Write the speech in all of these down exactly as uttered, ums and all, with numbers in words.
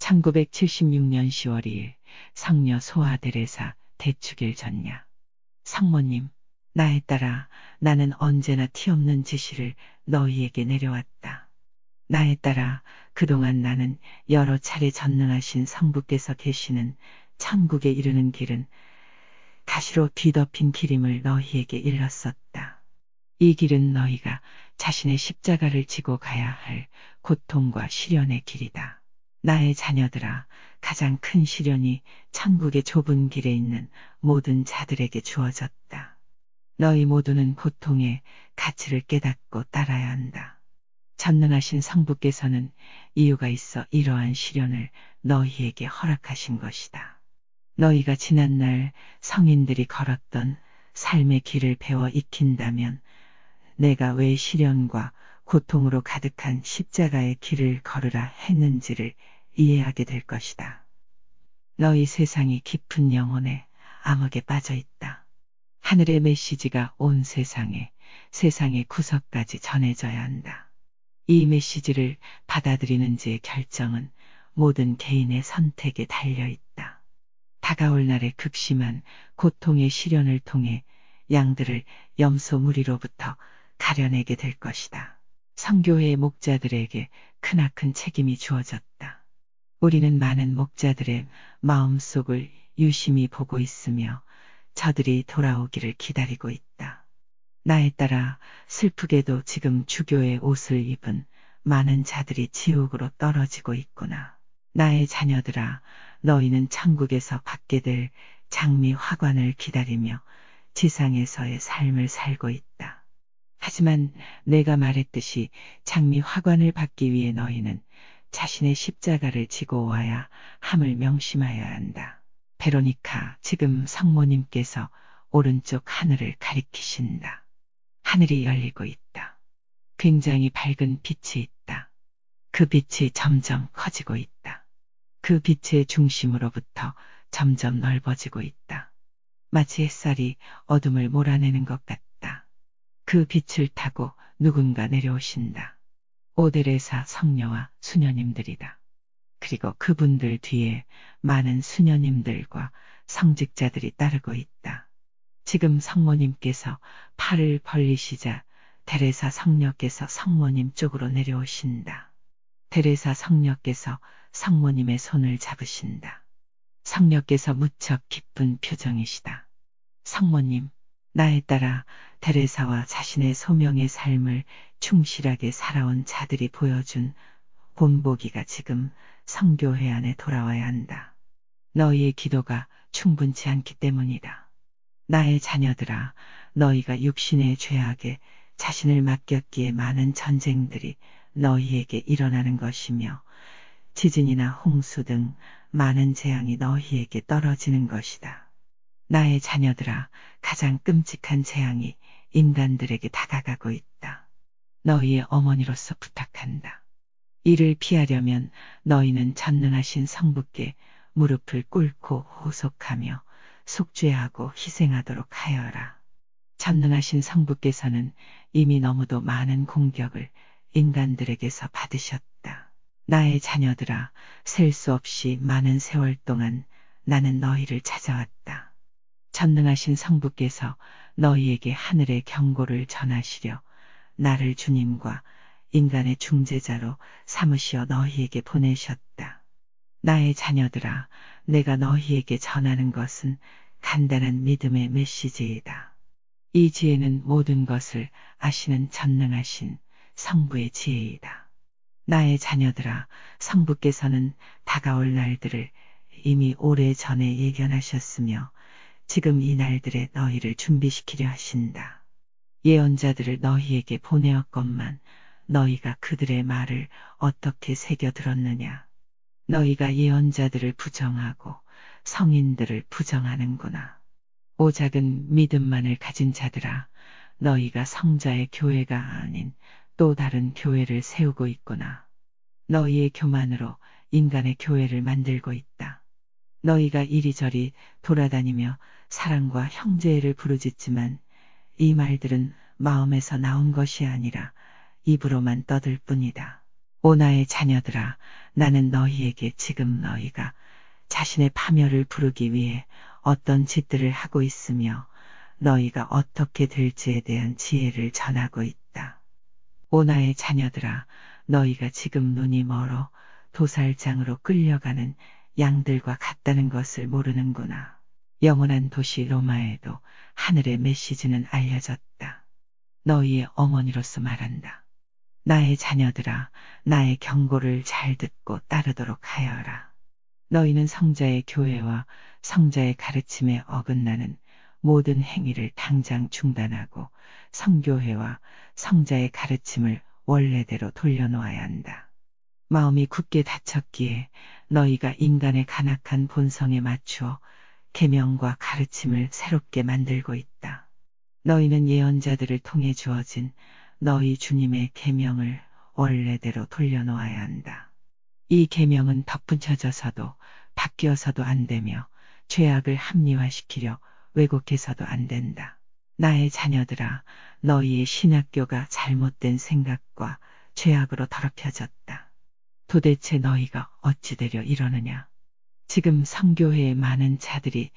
천구백칠십육 년 시월 이일 성녀 소아 데레사 대축일 전야. 성모님, 나에 따라 나는 언제나 티없는 지시를 너희에게 내려왔다. 나에 따라 그동안 나는 여러 차례 전능하신 성부께서 계시는 천국에 이르는 길은 가시로 뒤덮인 길임을 너희에게 일렀었다. 이 길은 너희가 자신의 십자가를 지고 가야 할 고통과 시련의 길이다. 나의 자녀들아, 가장 큰 시련이 천국의 좁은 길에 있는 모든 자들에게 주어졌다. 너희 모두는 고통의 가치를 깨닫고 따라야 한다. 전능하신 성부께서는 이유가 있어 이러한 시련을 너희에게 허락하신 것이다. 너희가 지난날 성인들이 걸었던 삶의 길을 배워 익힌다면 내가 왜 시련과 고통으로 가득한 십자가의 길을 걸으라 했는지를 이해하게 될 것이다. 너희 세상이 깊은 영혼의 암흑에 빠져 있다. 하늘의 메시지가 온 세상에, 세상의 구석까지 전해져야 한다. 이 메시지를 받아들이는지의 결정은 모든 개인의 선택에 달려 있다. 다가올 날의 극심한 고통의 시련을 통해 양들을 염소 무리로부터 가려내게 될 것이다. 성교회의 목자들에게 크나큰 책임이 주어졌다. 우리는 많은 목자들의 마음속을 유심히 보고 있으며 저들이 돌아오기를 기다리고 있다. 나에 따라 슬프게도 지금 주교의 옷을 입은 많은 자들이 지옥으로 떨어지고 있구나. 나의 자녀들아, 너희는 천국에서 받게 될 장미 화관을 기다리며 지상에서의 삶을 살고 있다. 하지만 내가 말했듯이 장미 화관을 받기 위해 너희는 자신의 십자가를 지고 와야 함을 명심하여야 한다. 베로니카, 지금 성모님께서 오른쪽 하늘을 가리키신다. 하늘이 열리고 있다. 굉장히 밝은 빛이 있다. 그 빛이 점점 커지고 있다. 그 빛의 중심으로부터 점점 넓어지고 있다. 마치 햇살이 어둠을 몰아내는 것 같다. 그 빛을 타고 누군가 내려오신다. 오데레사 성녀와 수녀님들이다. 그리고 그분들 뒤에 많은 수녀님들과 성직자들이 따르고 있다. 지금 성모님께서 팔을 벌리시자 데레사 성녀께서 성모님 쪽으로 내려오신다. 데레사 성녀께서 성모님의 손을 잡으신다. 성녀께서 무척 기쁜 표정이시다. 성모님, 나에 따라 데레사와 자신의 소명의 삶을 충실하게 살아온 자들이 보여준 본보기가 지금 성교회 안에 돌아와야 한다. 너희의 기도가 충분치 않기 때문이다. 나의 자녀들아, 너희가 육신의 죄악에 자신을 맡겼기에 많은 전쟁들이 너희에게 일어나는 것이며 지진이나 홍수 등 많은 재앙이 너희에게 떨어지는 것이다. 나의 자녀들아, 가장 끔찍한 재앙이 인간들에게 다가가고 있다. 너희의 어머니로서 부탁한다. 이를 피하려면 너희는 전능하신 성부께 무릎을 꿇고 호속하며 속죄하고 희생하도록 하여라. 전능하신 성부께서는 이미 너무도 많은 공격을 인간들에게서 받으셨다. 나의 자녀들아, 셀 수 없이 많은 세월 동안 나는 너희를 찾아왔다. 전능하신 성부께서 너희에게 하늘의 경고를 전하시려 나를 주님과 인간의 중재자로 삼으시어 너희에게 보내셨다. 나의 자녀들아, 내가 너희에게 전하는 것은 간단한 믿음의 메시지이다. 이 지혜는 모든 것을 아시는 전능하신 성부의 지혜이다. 나의 자녀들아, 성부께서는 다가올 날들을 이미 오래전에 예견하셨으며 지금 이 날들에 너희를 준비시키려 하신다. 예언자들을 너희에게 보내었건만 너희가 그들의 말을 어떻게 새겨 들었느냐. 너희가 예언자들을 부정하고 성인들을 부정하는구나. 오 작은 믿음만을 가진 자들아, 너희가 성자의 교회가 아닌 또 다른 교회를 세우고 있구나. 너희의 교만으로 인간의 교회를 만들고 있다. 너희가 이리저리 돌아다니며 사랑과 형제를 부르짖지만 이 말들은 마음에서 나온 것이 아니라 입으로만 떠들 뿐이다. 오 나의 자녀들아, 나는 너희에게 지금 너희가 자신의 파멸을 부르기 위해 어떤 짓들을 하고 있으며 너희가 어떻게 될지에 대한 지혜를 전하고 있다. 오 나의 자녀들아, 너희가 지금 눈이 멀어 도살장으로 끌려가는 양들과 같다는 것을 모르는구나. 영원한 도시 로마에도 하늘의 메시지는 알려졌다. 너희의 어머니로서 말한다. 나의 자녀들아, 나의 경고를 잘 듣고 따르도록 하여라. 너희는 성자의 교회와 성자의 가르침에 어긋나는 모든 행위를 당장 중단하고 성교회와 성자의 가르침을 원래대로 돌려놓아야 한다. 마음이 굳게 닫혔기에 너희가 인간의 간악한 본성에 맞추어 계명과 가르침을 새롭게 만들고 있다. 너희는 예언자들을 통해 주어진 너희 주님의 계명을 원래대로 돌려놓아야 한다. 이 계명은 덧붙여져서도 바뀌어서도 안 되며 죄악을 합리화시키려 왜곡해서도 안 된다. 나의 자녀들아, 너희의 신학교가 잘못된 생각과 죄악으로 더럽혀졌다. 도대체 너희가 어찌 되려 이러느냐? 지금 성교회의 많은 자들이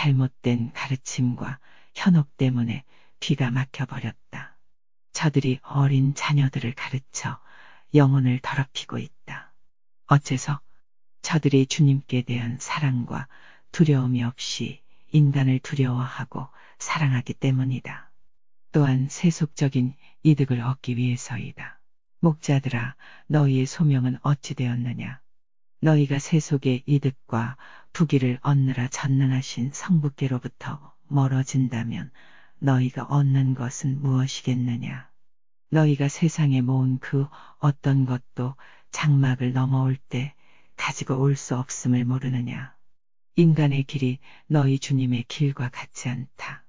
잘못된 가르침과 현혹 때문에 귀가 막혀버렸다. 저들이 어린 자녀들을 가르쳐 영혼을 더럽히고 있다. 어째서? 저들이 주님께 대한 사랑과 두려움이 없이 인간을 두려워하고 사랑하기 때문이다. 또한 세속적인 이득을 얻기 위해서이다. 목자들아, 너희의 소명은 어찌 되었느냐? 너희가 세속의 이득과 부귀를 얻느라 전능하신 성부께로부터 멀어진다면 너희가 얻는 것은 무엇이겠느냐? 너희가 세상에 모은 그 어떤 것도 장막을 넘어올 때 가지고 올 수 없음을 모르느냐? 인간의 길이 너희 주님의 길과 같지 않다.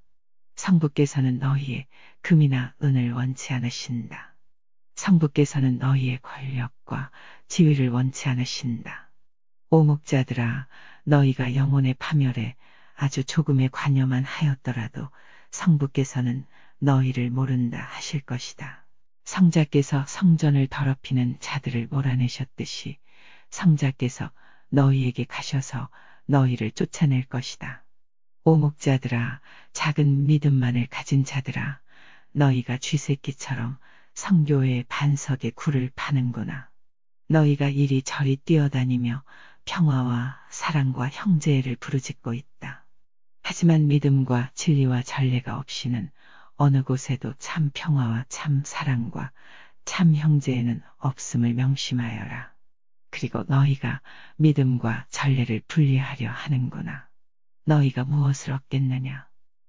성부께서는 너희의 금이나 은을 원치 않으신다. 성부께서는 너희의 권력과 지위를 원치 않으신다. 오 목자들아, 너희가 영혼의 파멸에 아주 조금의 관여만 하였더라도 성부께서는 너희를 모른다 하실 것이다. 성자께서 성전을 더럽히는 자들을 몰아내셨듯이 성자께서 너희에게 가셔서 너희를 쫓아낼 것이다. 오 목자들아, 작은 믿음만을 가진 자들아, 너희가 쥐새끼처럼 성교회의 반석에 굴을 파는구나. 너희가 이리저리 뛰어다니며 평화와 사랑과 형제를 부르짖고 있다. 하지만 믿음과 진리와 전례가 없이는 어느 곳에도 참 평화와 참 사랑과 참 형제에는 없음을 명심하여라. 그리고 너희가 믿음과 전례를 분리하려 하는구나. 너희가 무엇을 얻겠느냐?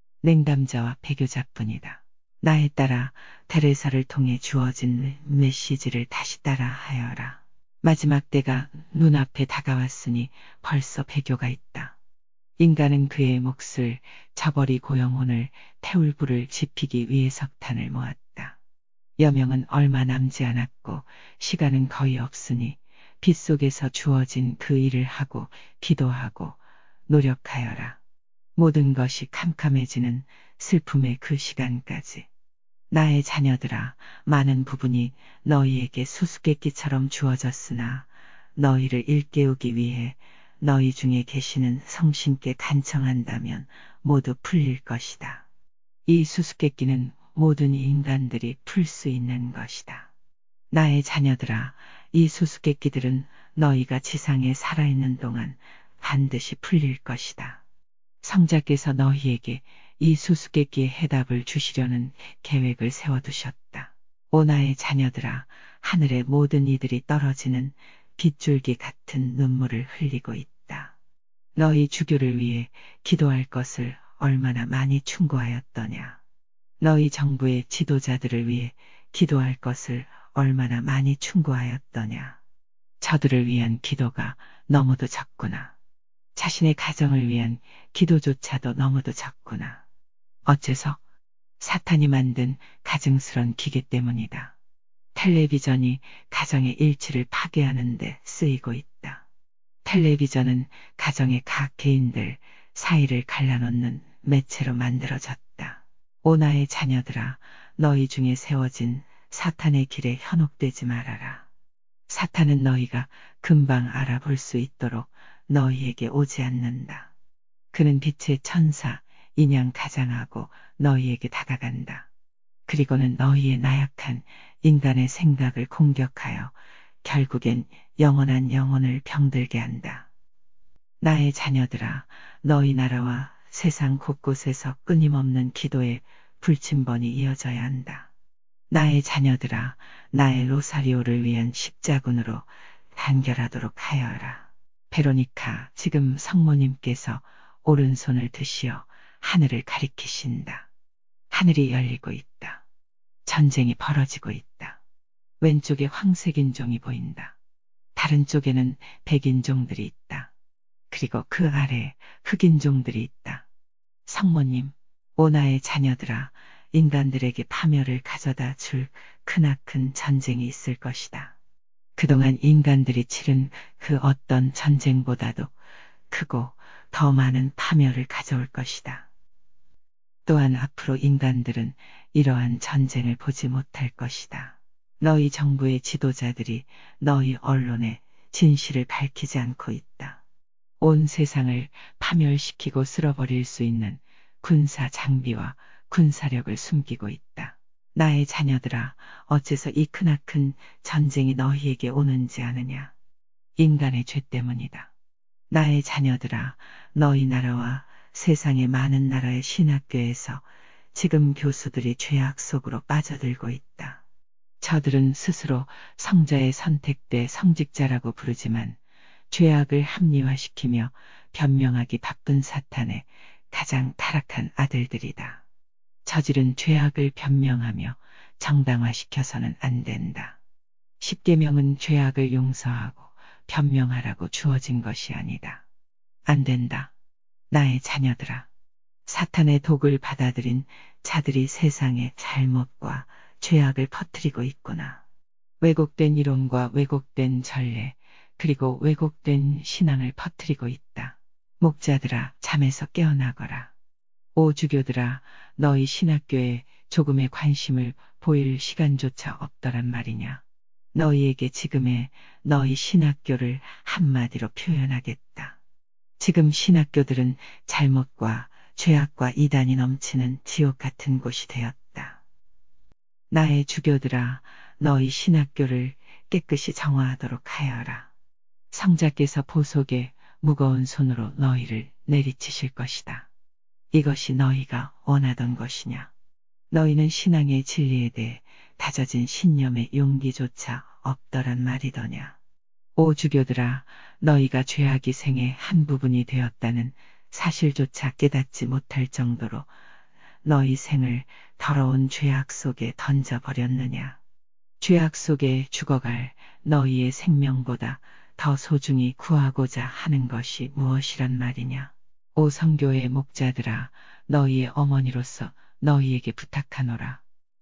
냉담자와 배교자뿐이다. 나에 따라 테레사를 통해 주어진 메시지를 다시 따라 하여라. 마지막 때가 눈앞에 다가왔으니 벌써 배교가 있다. 인간은 그의 몫을 저버리고 영혼을 태울 불을 지피기 위해 석탄을 모았다. 여명은 얼마 남지 않았고 시간은 거의 없으니 빛 속에서 주어진 그 일을 하고 기도하고 노력하여라. 모든 것이 캄캄해지는 슬픔의 그 시간까지. 나의 자녀들아, 많은 부분이 너희에게 수수께끼처럼 주어졌으나 너희를 일깨우기 위해 너희 중에 계시는 성신께 간청한다면 모두 풀릴 것이다. 이 수수께끼는 모든 인간들이 풀 수 있는 것이다. 나의 자녀들아, 이 수수께끼들은 너희가 지상에 살아있는 동안 반드시 풀릴 것이다. 성자께서 너희에게 이 수수께끼의 해답을 주시려는 계획을 세워두셨다. 오 나의 자녀들아, 하늘의 모든 이들이 떨어지는 빗줄기 같은 눈물을 흘리고 있다. 너희 주교를 위해 기도할 것을 얼마나 많이 충고하였더냐. 너희 정부의 지도자들을 위해 기도할 것을 얼마나 많이 충고하였더냐. 저들을 위한 기도가 너무도 적구나. 자신의 가정을 위한 기도조차도 너무도 적구나. 어째서? 사탄이 만든 가증스런 기계 때문이다. 텔레비전이 가정의 일치를 파괴하는 데 쓰이고 있다. 텔레비전은 가정의 각 개인들 사이를 갈라놓는 매체로 만들어졌다. 오 나의 자녀들아, 너희 중에 세워진 사탄의 길에 현혹되지 말아라. 사탄은 너희가 금방 알아볼 수 있도록 너희에게 오지 않는다. 그는 빛의 천사, 인양 가장하고 너희에게 다가간다. 그리고는 너희의 나약한 인간의 생각을 공격하여 결국엔 영원한 영혼을 병들게 한다. 나의 자녀들아, 너희 나라와 세상 곳곳에서 끊임없는 기도의 불침번이 이어져야 한다. 나의 자녀들아, 나의 로사리오를 위한 십자군으로 단결하도록 하여라. 베로니카, 지금 성모님께서 오른손을 드시어 하늘을 가리키신다. 하늘이 열리고 있다. 전쟁이 벌어지고 있다. 왼쪽에 황색인종이 보인다. 다른 쪽에는 백인종들이 있다. 그리고 그 아래 흑인종들이 있다. 성모님, 오나의 자녀들아, 인간들에게 파멸을 가져다 줄 크나큰 전쟁이 있을 것이다. 그동안 인간들이 치른 그 어떤 전쟁보다도 크고 더 많은 파멸을 가져올 것이다. 또한 앞으로 인간들은 이러한 전쟁을 보지 못할 것이다. 너희 정부의 지도자들이 너희 언론에 진실을 밝히지 않고 있다. 온 세상을 파멸시키고 쓸어버릴 수 있는 군사 장비와 군사력을 숨기고 있다. 나의 자녀들아, 어째서 이 크나큰 전쟁이 너희에게 오는지 아느냐? 인간의 죄 때문이다. 나의 자녀들아, 너희 나라와 세상의 많은 나라의 신학교에서 지금 교수들이 죄악 속으로 빠져들고 있다. 저들은 스스로 성자의 선택대 성직자라고 부르지만 죄악을 합리화시키며 변명하기 바쁜 사탄의 가장 타락한 아들들이다. 저지른 죄악을 변명하며 정당화시켜서는 안 된다. 십계명은 죄악을 용서하고 변명하라고 주어진 것이 아니다. 안 된다. 나의 자녀들아. 사탄의 독을 받아들인 자들이 세상에 잘못과 죄악을 퍼뜨리고 있구나. 왜곡된 이론과 왜곡된 전례, 그리고 왜곡된 신앙을 퍼뜨리고 있다. 목자들아, 잠에서 깨어나거라. 오 주교들아, 너희 신학교에 조금의 관심을 보일 시간조차 없더란 말이냐. 너희에게 지금의 너희 신학교를 한마디로 표현하겠다. 지금 신학교들은 잘못과 죄악과 이단이 넘치는 지옥 같은 곳이 되었다. 나의 주교들아, 너희 신학교를 깨끗이 정화하도록 하여라. 성자께서 보석에 무거운 손으로 너희를 내리치실 것이다. 이것이 너희가 원하던 것이냐? 너희는 신앙의 진리에 대해 다져진 신념의 용기조차 없더란 말이더냐? 오 주교들아, 너희가 죄악이 생의 한 부분이 되었다는 사실조차 깨닫지 못할 정도로 너희 생을 더러운 죄악 속에 던져버렸느냐? 죄악 속에 죽어갈 너희의 생명보다 더 소중히 구하고자 하는 것이 무엇이란 말이냐? 오 성교의 목자들아, 너희의 어머니로서 너희에게 부탁하노라.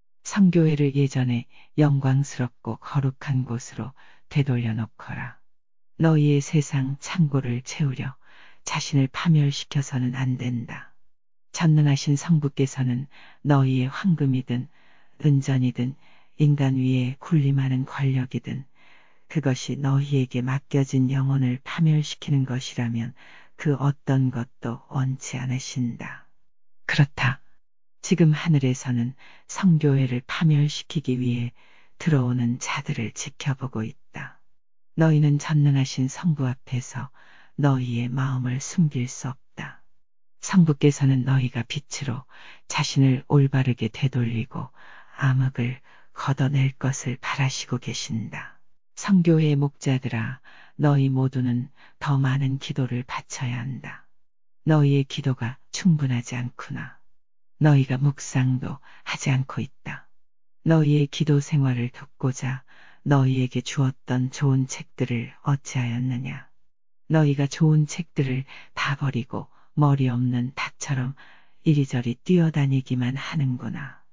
성교회를 예전에 영광스럽고 거룩한 곳으로 되돌려 놓거라. 너희의 세상 창고를 채우려 자신을 파멸시켜서는 안 된다. 전능하신 성부께서는 너희의 황금이든 은전이든 인간 위에 군림하는 권력이든 그것이 너희에게 맡겨진 영혼을 파멸시키는 것이라면 그 어떤 것도 원치 않으신다. 그렇다. 지금 하늘에서는 성교회를 파멸시키기 위해 들어오는 자들을 지켜보고 있다. 너희는 전능하신 성부 앞에서 너희의 마음을 숨길 수 없다. 성부께서는 너희가 빛으로 자신을 올바르게 되돌리고 암흑을 걷어낼 것을 바라시고 계신다. 성교회의 목자들아, 너희 모두는 더 많은 기도를 바쳐야 한다. 너희의 기도가 충분하지 않구나. 너희가 묵상도 하지 않고 있다. 너희의 기도 생활을 돕고자 너희에게 주었던 좋은 책들을 어찌하였느냐. 너희가 좋은 책들을 다 버리고 머리 없는 닭처럼 이리저리 뛰어다니기만 하는구나.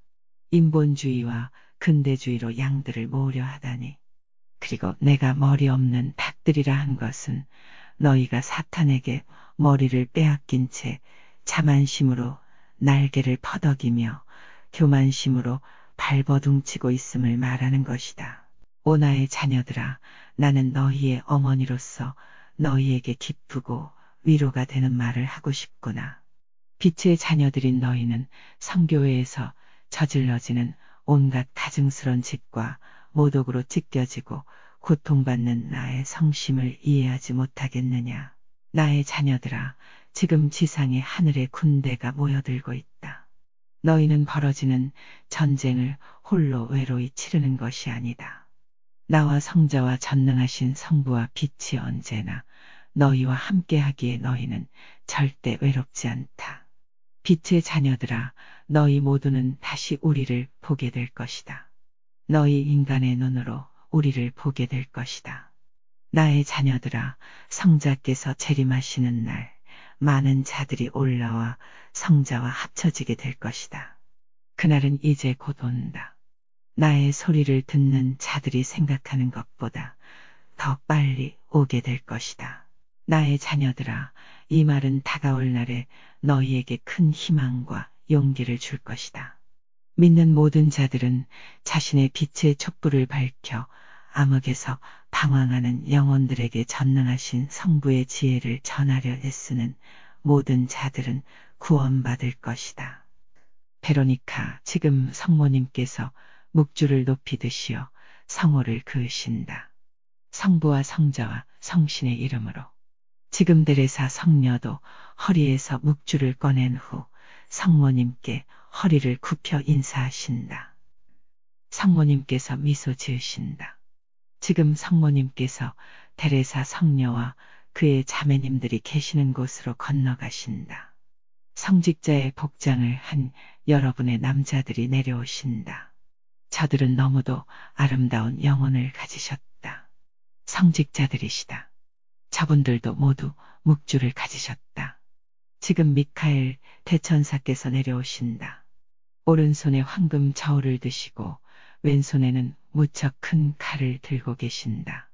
인본주의와 근대주의로 양들을 모으려 하다니. 그리고 내가 머리 없는 닭들이라 한 것은 너희가 사탄에게 머리를 빼앗긴 채 자만심으로 날개를 퍼덕이며 교만심으로 발버둥치고 있음을 말하는 것이다. 오 나의 자녀들아, 나는 너희의 어머니로서 너희에게 기쁘고 위로가 되는 말을 하고 싶구나. 빛의 자녀들인 너희는 성교회에서 저질러지는 온갖 가증스런 짓과 모독으로 찢겨지고 고통받는 나의 성심을 이해하지 못하겠느냐. 나의 자녀들아, 지금 지상에 하늘의 군대가 모여들고 있다. 너희는 벌어지는 전쟁을 홀로 외로이 치르는 것이 아니다. 나와 성자와 전능하신 성부와 빛이 언제나 너희와 함께하기에 너희는 절대 외롭지 않다. 빛의 자녀들아, 너희 모두는 다시 우리를 보게 될 것이다. 너희 인간의 눈으로 우리를 보게 될 것이다. 나의 자녀들아, 성자께서 재림하시는 날, 많은 자들이 올라와 성자와 합쳐지게 될 것이다. 그날은 이제 곧 온다. 나의 소리를 듣는 자들이 생각하는 것보다 더 빨리 오게 될 것이다. 나의 자녀들아, 이 말은 다가올 날에 너희에게 큰 희망과 용기를 줄 것이다. 믿는 모든 자들은 자신의 빛의 촛불을 밝혀 암흑에서 방황하는 영혼들에게 전능하신 성부의 지혜를 전하려 애쓰는 모든 자들은 구원받을 것이다. 베로니카, 지금 성모님께서 묵주를 높이 드시어 성호를 그으신다. 성부와 성자와 성신의 이름으로. 지금 데레사 성녀도 허리에서 묵주를 꺼낸 후 성모님께 허리를 굽혀 인사하신다. 성모님께서 미소 지으신다. 지금 성모님께서 데레사 성녀와 그의 자매님들이 계시는 곳으로 건너가신다. 성직자의 복장을 한 여러분의 남자들이 내려오신다. 저들은 너무도 아름다운 영혼을 가지셨다. 성직자들이시다. 저분들도 모두 묵주를 가지셨다. 지금 미카엘 대천사께서 내려오신다. 오른손에 황금 저울을 드시고 왼손에는 무척 큰 칼을 들고 계신다.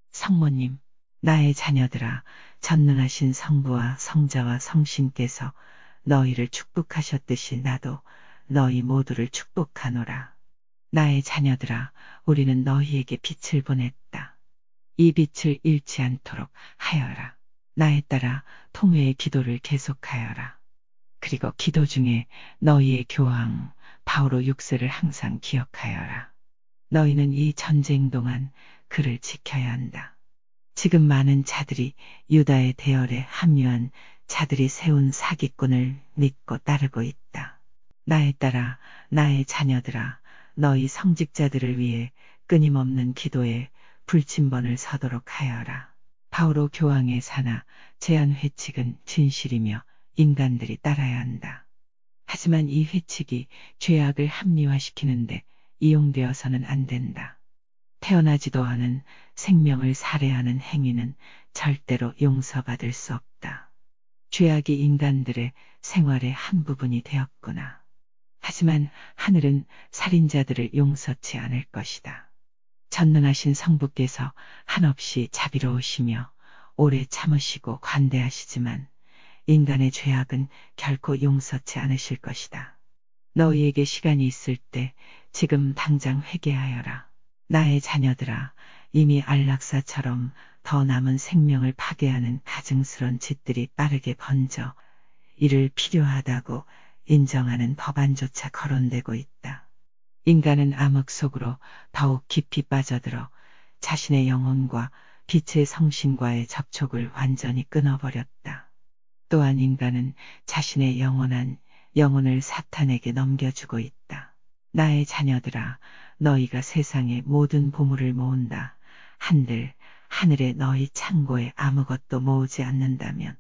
성모님, 나의 자녀들아, 전능하신 성부와 성자와 성신께서 너희를 축복하셨듯이 나도 너희 모두를 축복하노라. 나의 자녀들아, 우리는 너희에게 빛을 보냈다. 이 빛을 잃지 않도록 하여라. 나에 따라 통회의 기도를 계속하여라. 그리고 기도 중에 너희의 교황 바오로 육 세를 항상 기억하여라. 너희는 이 전쟁 동안 그를 지켜야 한다. 지금 많은 자들이 유다의 대열에 합류한 자들이 세운 사기꾼을 믿고 따르고 있다. 나에 따라 나의 자녀들아, 너희 성직자들을 위해 끊임없는 기도에 불침번을 서도록 하여라. 바오로 교황의 사나 제한 회칙은 진실이며 인간들이 따라야 한다. 하지만 이 회칙이 죄악을 합리화시키는데 이용되어서는 안 된다. 태어나지도 않은 생명을 살해하는 행위는 절대로 용서받을 수 없다. 죄악이 인간들의 생활의 한 부분이 되었구나. 하지만 하늘은 살인자들을 용서치 않을 것이다. 전능하신 성부께서 한없이 자비로우시며 오래 참으시고 관대하시지만 인간의 죄악은 결코 용서치 않으실 것이다. 너희에게 시간이 있을 때 지금 당장 회개하여라. 나의 자녀들아, 이미 안락사처럼 더 남은 생명을 파괴하는 가증스런 짓들이 빠르게 번져 이를 필요하다고 인정하는 법안조차 거론되고 있다. 인간은 암흑 속으로 더욱 깊이 빠져들어 자신의 영혼과 빛의 성신과의 접촉을 완전히 끊어버렸다. 또한 인간은 자신의 영원한 영혼을 사탄에게 넘겨주고 있다. 나의 자녀들아, 너희가 세상의 모든 보물을 모은다. 한들 하늘에 너희 창고에 아무것도 모으지 않는다면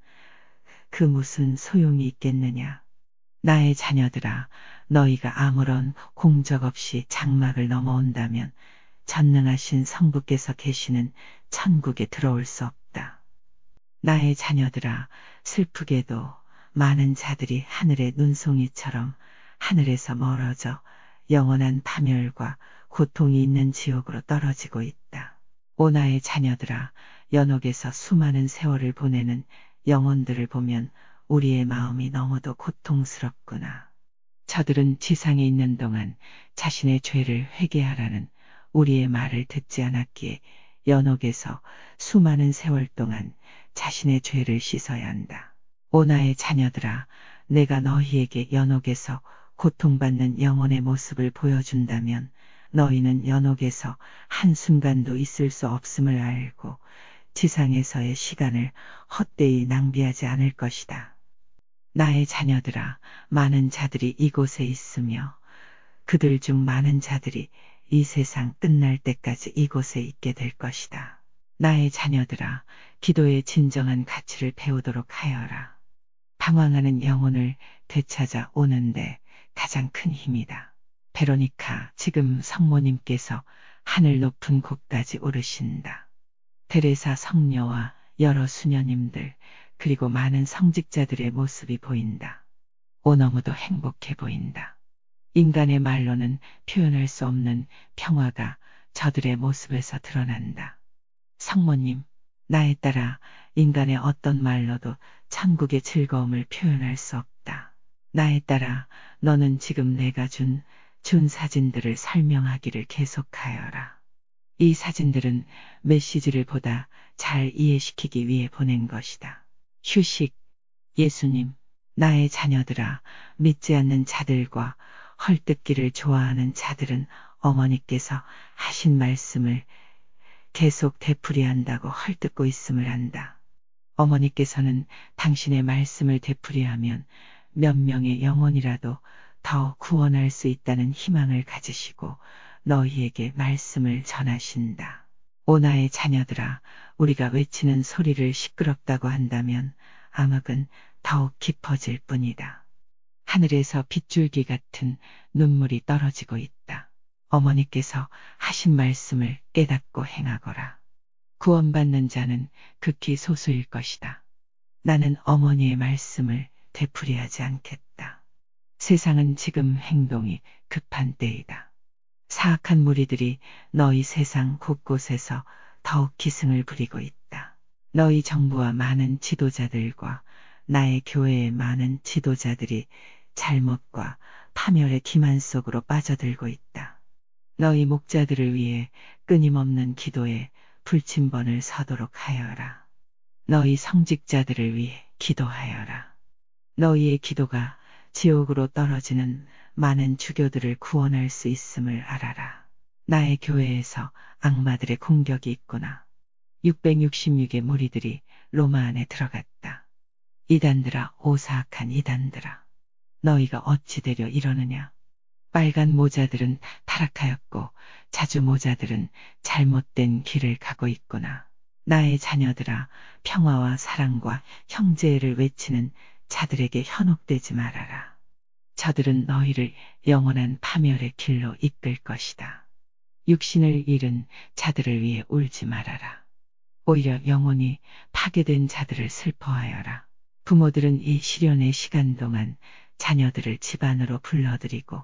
그 무슨 소용이 있겠느냐. 나의 자녀들아, 너희가 아무런 공적 없이 장막을 넘어온다면 전능하신 성부께서 계시는 천국에 들어올 수 없다. 나의 자녀들아, 슬프게도 많은 자들이 하늘의 눈송이처럼 하늘에서 멀어져 영원한 파멸과 고통이 있는 지옥으로 떨어지고 있다. 오 나의 자녀들아, 연옥에서 수많은 세월을 보내는 영혼들을 보면 우리의 마음이 너무도 고통스럽구나. 저들은 지상에 있는 동안 자신의 죄를 회개하라는 우리의 말을 듣지 않았기에 연옥에서 수많은 세월 동안 자신의 죄를 씻어야 한다. 오 나의 자녀들아, 내가 너희에게 연옥에서 고통받는 영혼의 모습을 보여준다면 너희는 연옥에서 한순간도 있을 수 없음을 알고 지상에서의 시간을 헛되이 낭비하지 않을 것이다. 나의 자녀들아, 많은 자들이 이곳에 있으며 그들 중 많은 자들이 이 세상 끝날 때까지 이곳에 있게 될 것이다. 나의 자녀들아, 기도의 진정한 가치를 배우도록 하여라. 방황하는 영혼을 되찾아 오는데 가장 큰 힘이다. 베로니카, 지금 성모님께서 하늘 높은 곳까지 오르신다. 테레사 성녀와 여러 수녀님들, 그리고 많은 성직자들의 모습이 보인다. 오, 너무도 행복해 보인다. 인간의 말로는 표현할 수 없는 평화가 저들의 모습에서 드러난다. 성모님, 나에 따라 인간의 어떤 말로도 천국의 즐거움을 표현할 수 없다. 나에 따라 너는 지금 내가 준, 준 사진들을 설명하기를 계속하여라. 이 사진들은 메시지를 보다 잘 이해시키기 위해 보낸 것이다. 휴식. 예수님, 나의 자녀들아, 믿지 않는 자들과 헐뜯기를 좋아하는 자들은 어머니께서 하신 말씀을 계속 되풀이한다고 헐뜯고 있음을 안다. 어머니께서는 당신의 말씀을 되풀이하면 몇 명의 영혼이라도 더 구원할 수 있다는 희망을 가지시고 너희에게 말씀을 전하신다. 오 나의 자녀들아, 우리가 외치는 소리를 시끄럽다고 한다면 암흑은 더욱 깊어질 뿐이다. 하늘에서 빗줄기 같은 눈물이 떨어지고 있다. 어머니께서 하신 말씀을 깨닫고 행하거라. 구원받는 자는 극히 소수일 것이다. 나는 어머니의 말씀을 되풀이하지 않겠다. 세상은 지금 행동이 급한 때이다. 사악한 무리들이 너희 세상 곳곳에서 더욱 기승을 부리고 있다. 너희 정부와 많은 지도자들과 나의 교회의 많은 지도자들이 잘못과 파멸의 기만 속으로 빠져들고 있다. 너희 목자들을 위해 끊임없는 기도에 불침번을 서도록 하여라. 너희 성직자들을 위해 기도하여라. 너희의 기도가 지옥으로 떨어지는 많은 주교들을 구원할 수 있음을 알아라. 나의 교회에서 악마들의 공격이 있구나. 육백육십육의 무리들이 로마 안에 들어갔다. 이단들아, 오사악한 이단들아, 너희가 어찌 되려 이러느냐. 빨간 모자들은 타락하였고 자주 모자들은 잘못된 길을 가고 있구나. 나의 자녀들아, 평화와 사랑과 형제를 외치는 자들에게 현혹되지 말아라. 저들은 너희를 영원한 파멸의 길로 이끌 것이다. 육신을 잃은 자들을 위해 울지 말아라. 오히려 영혼이 파괴된 자들을 슬퍼하여라. 부모들은 이 시련의 시간 동안 자녀들을 집안으로 불러들이고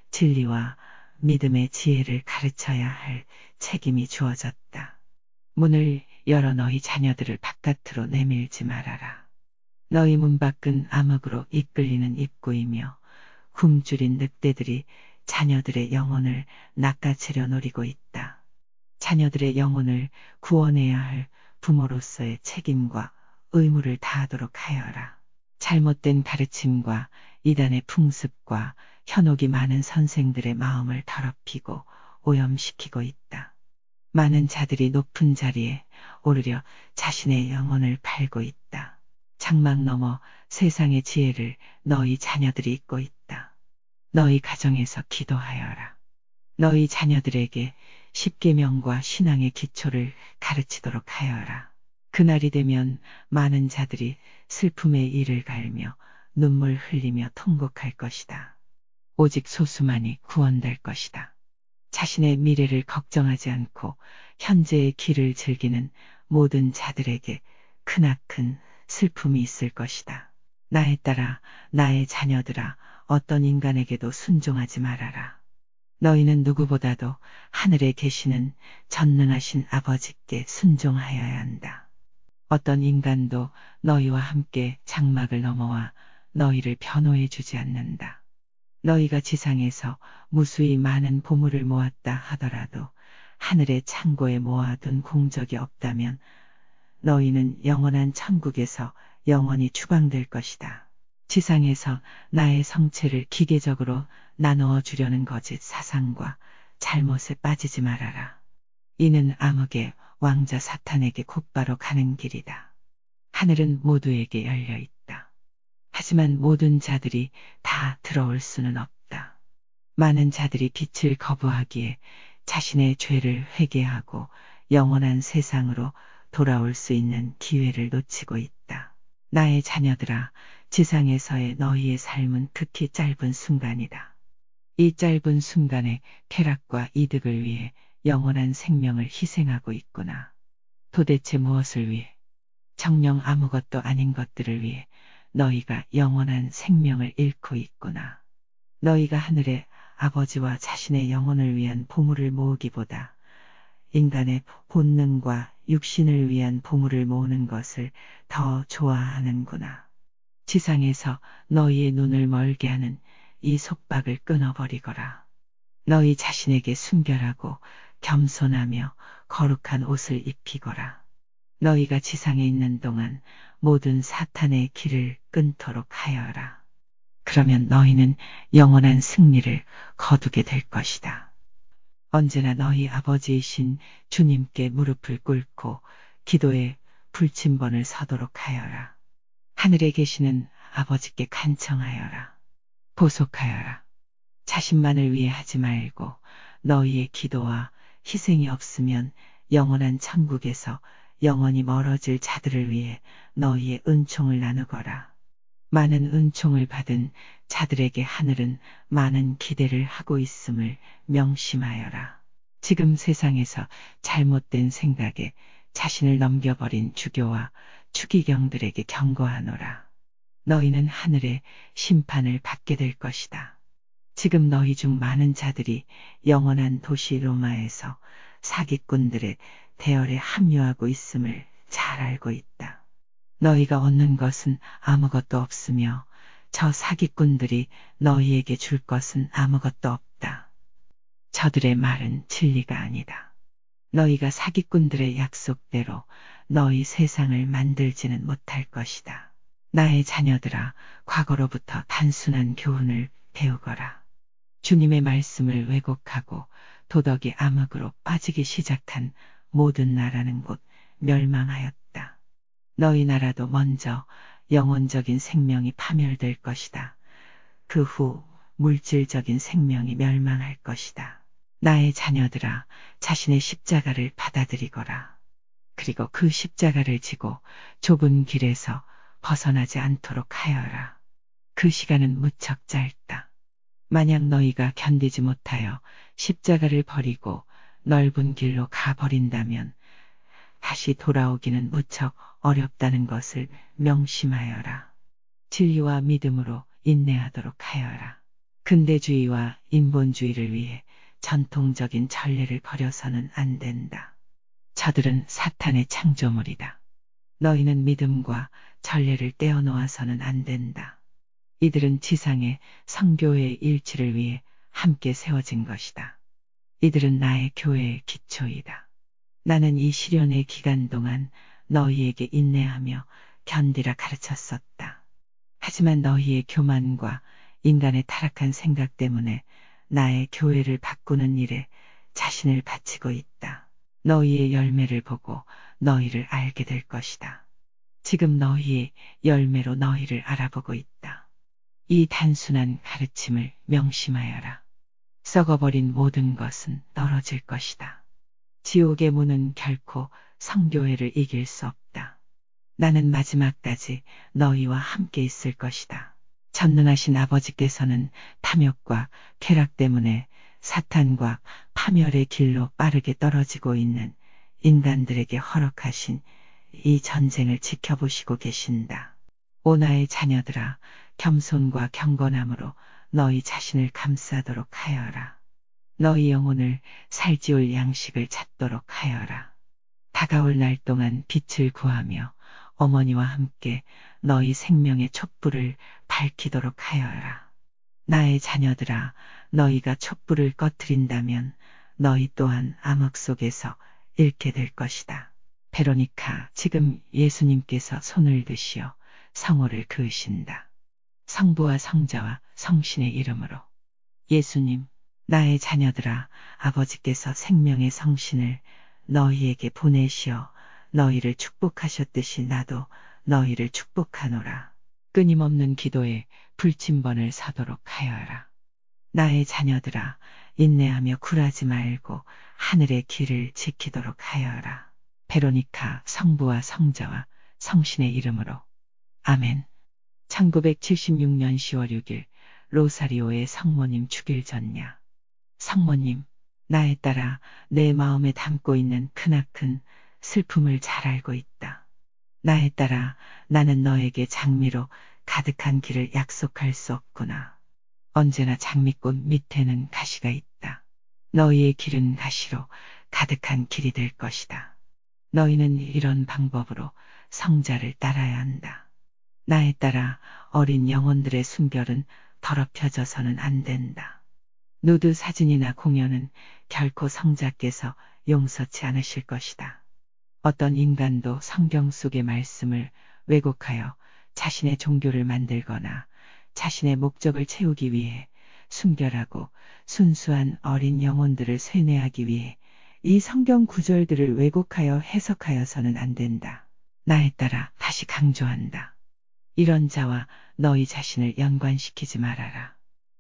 진리와 믿음의 지혜를 가르쳐야 할 책임이 주어졌다. 문을 열어 너희 자녀들을 바깥으로 내밀지 말아라. 너희 문 밖은 암흑으로 이끌리는 입구이며 굶주린 늑대들이 자녀들의 영혼을 낚아채려 노리고 있다. 자녀들의 영혼을 구원해야 할 부모로서의 책임과 의무를 다하도록 하여라. 잘못된 가르침과 이단의 풍습과 현혹이 많은 선생들의 마음을 더럽히고 오염시키고 있다. 많은 자들이 높은 자리에 오르려 자신의 영혼을 팔고 있다. 장막 너머 세상의 지혜를 너희 자녀들이 잊고 있다. 너희 가정에서 기도하여라. 너희 자녀들에게 십계명과 신앙의 기초를 가르치도록 하여라. 그날이 되면 많은 자들이 슬픔의 이를 갈며 눈물 흘리며 통곡할 것이다. 오직 소수만이 구원될 것이다. 자신의 미래를 걱정하지 않고 현재의 길을 즐기는 모든 자들에게 크나큰 슬픔이 있을 것이다. 나에 따라 나의 자녀들아, 어떤 인간에게도 순종하지 말아라. 너희는 누구보다도 하늘에 계시는 전능하신 아버지께 순종하여야 한다. 어떤 인간도 너희와 함께 장막을 넘어와 너희를 변호해 주지 않는다. 너희가 지상에서 무수히 많은 보물을 모았다 하더라도 하늘의 창고에 모아둔 공적이 없다면 너희는 영원한 천국에서 영원히 추방될 것이다. 지상에서 나의 성체를 기계적으로 나누어 주려는 거짓 사상과 잘못에 빠지지 말아라. 이는 암흑의 왕자 사탄에게 곧바로 가는 길이다. 하늘은 모두에게 열려 있다. 하지만 모든 자들이 다 들어올 수는 없다. 많은 자들이 빛을 거부하기에 자신의 죄를 회개하고 영원한 세상으로 돌아올 수 있는 기회를 놓치고 있다. 나의 자녀들아, 지상에서의 너희의 삶은 극히 짧은 순간이다. 이 짧은 순간에 쾌락과 이득을 위해 영원한 생명을 희생하고 있구나. 도대체 무엇을 위해? 정녕 아무것도 아닌 것들을 위해 너희가 영원한 생명을 잃고 있구나. 너희가 하늘의 아버지와 자신의 영혼을 위한 보물을 모으기보다 인간의 본능과 육신을 위한 보물을 모으는 것을 더 좋아하는구나. 지상에서 너희의 눈을 멀게 하는 이 속박을 끊어버리거라. 너희 자신에게 순결하고 겸손하며 거룩한 옷을 입히거라. 너희가 지상에 있는 동안 모든 사탄의 길을 끊도록 하여라. 그러면 너희는 영원한 승리를 거두게 될 것이다. 언제나 너희 아버지이신 주님께 무릎을 꿇고 기도에 불침번을 서도록 하여라. 하늘에 계시는 아버지께 간청하여라. 보속하여라. 자신만을 위해 하지 말고 너희의 기도와 희생이 없으면 영원한 천국에서 영원히 멀어질 자들을 위해 너희의 은총을 나누거라. 많은 은총을 받은 자들에게 하늘은 많은 기대를 하고 있음을 명심하여라. 지금 세상에서 잘못된 생각에 자신을 넘겨버린 주교와 추기경들에게 경고하노라. 너희는 하늘의 심판을 받게 될 것이다. 지금 너희 중 많은 자들이 영원한 도시 로마에서 사기꾼들의 대열에 합류하고 있음을 잘 알고 있다. 너희가 얻는 것은 아무것도 없으며 저 사기꾼들이 너희에게 줄 것은 아무것도 없다. 저들의 말은 진리가 아니다. 너희가 사기꾼들의 약속대로 너희 세상을 만들지는 못할 것이다. 나의 자녀들아, 과거로부터 단순한 교훈을 배우거라. 주님의 말씀을 왜곡하고 도덕의 암흑으로 빠지기 시작한 모든 나라는 곧 멸망하였다. 너희 나라도 먼저 영혼적인 생명이 파멸될 것이다. 그 후 물질적인 생명이 멸망할 것이다. 나의 자녀들아, 자신의 십자가를 받아들이거라. 그리고 그 십자가를 지고 좁은 길에서 벗어나지 않도록 하여라. 그 시간은 무척 짧다. 만약 너희가 견디지 못하여 십자가를 버리고 넓은 길로 가버린다면 다시 돌아오기는 무척 어렵다는 것을 명심하여라. 진리와 믿음으로 인내하도록 하여라. 근대주의와 인본주의를 위해 전통적인 전례를 버려서는 안 된다. 저들은 사탄의 창조물이다. 너희는 믿음과 전례를 떼어놓아서는 안 된다. 이들은 지상의 성교회의 일치를 위해 함께 세워진 것이다. 이들은 나의 교회의 기초이다. 나는 이 시련의 기간 동안 너희에게 인내하며 견디라 가르쳤었다. 하지만 너희의 교만과 인간의 타락한 생각 때문에 나의 교회를 바꾸는 일에 자신을 바치고 있다. 너희의 열매를 보고 너희를 알게 될 것이다. 지금 너희의 열매로 너희를 알아보고 있다. 이 단순한 가르침을 명심하여라. 썩어버린 모든 것은 떨어질 것이다. 지옥의 문은 결코 성교회를 이길 수 없다. 나는 마지막까지 너희와 함께 있을 것이다. 전능하신 아버지께서는 탐욕과 쾌락 때문에 사탄과 파멸의 길로 빠르게 떨어지고 있는 인간들에게 허락하신 이 전쟁을 지켜보시고 계신다. 오 나의 자녀들아, 겸손과 경건함으로 너희 자신을 감싸도록 하여라. 너희 영혼을 살찌울 양식을 찾도록 하여라. 다가올 날 동안 빛을 구하며 어머니와 함께 너희 생명의 촛불을 밝히도록 하여라. 나의 자녀들아, 너희가 촛불을 꺼트린다면 너희 또한 암흑 속에서 잃게 될 것이다. 베로니카, 지금 예수님께서 손을 드시어 성호를 그으신다. 성부와 성자와 성신의 이름으로. 예수님, 나의 자녀들아, 아버지께서 생명의 성신을 너희에게 보내시어 너희를 축복하셨듯이 나도 너희를 축복하노라. 끊임없는 기도에 불침번을 서도록 하여라. 나의 자녀들아, 인내하며 굴하지 말고 하늘의 길을 지키도록 하여라. 베로니카, 성부와 성자와 성신의 이름으로. 아멘. 천구백칠십육 년 시월 육 일 로사리오의 성모님 축일 전야. 성모님, 나에 따라 내 마음에 담고 있는 크나큰 슬픔을 잘 알고 있다. 나에 따라 나는 너에게 장미로 가득한 길을 약속할 수 없구나. 언제나 장미꽃 밑에는 가시가 있다. 너희의 길은 가시로 가득한 길이 될 것이다. 너희는 이런 방법으로 성자를 따라야 한다. 나에 따라 어린 영혼들의 순결은 더럽혀져서는 안 된다. 누드 사진이나 공연은 결코 성자께서 용서치 않으실 것이다. 어떤 인간도 성경 속의 말씀을 왜곡하여 자신의 종교를 만들거나 자신의 목적을 채우기 위해 순결하고 순수한 어린 영혼들을 쇠뇌하기 위해 이 성경 구절들을 왜곡하여 해석하여서는 안 된다. 나에 따라 다시 강조한다. 이런 자와 너희 자신을 연관시키지 말아라.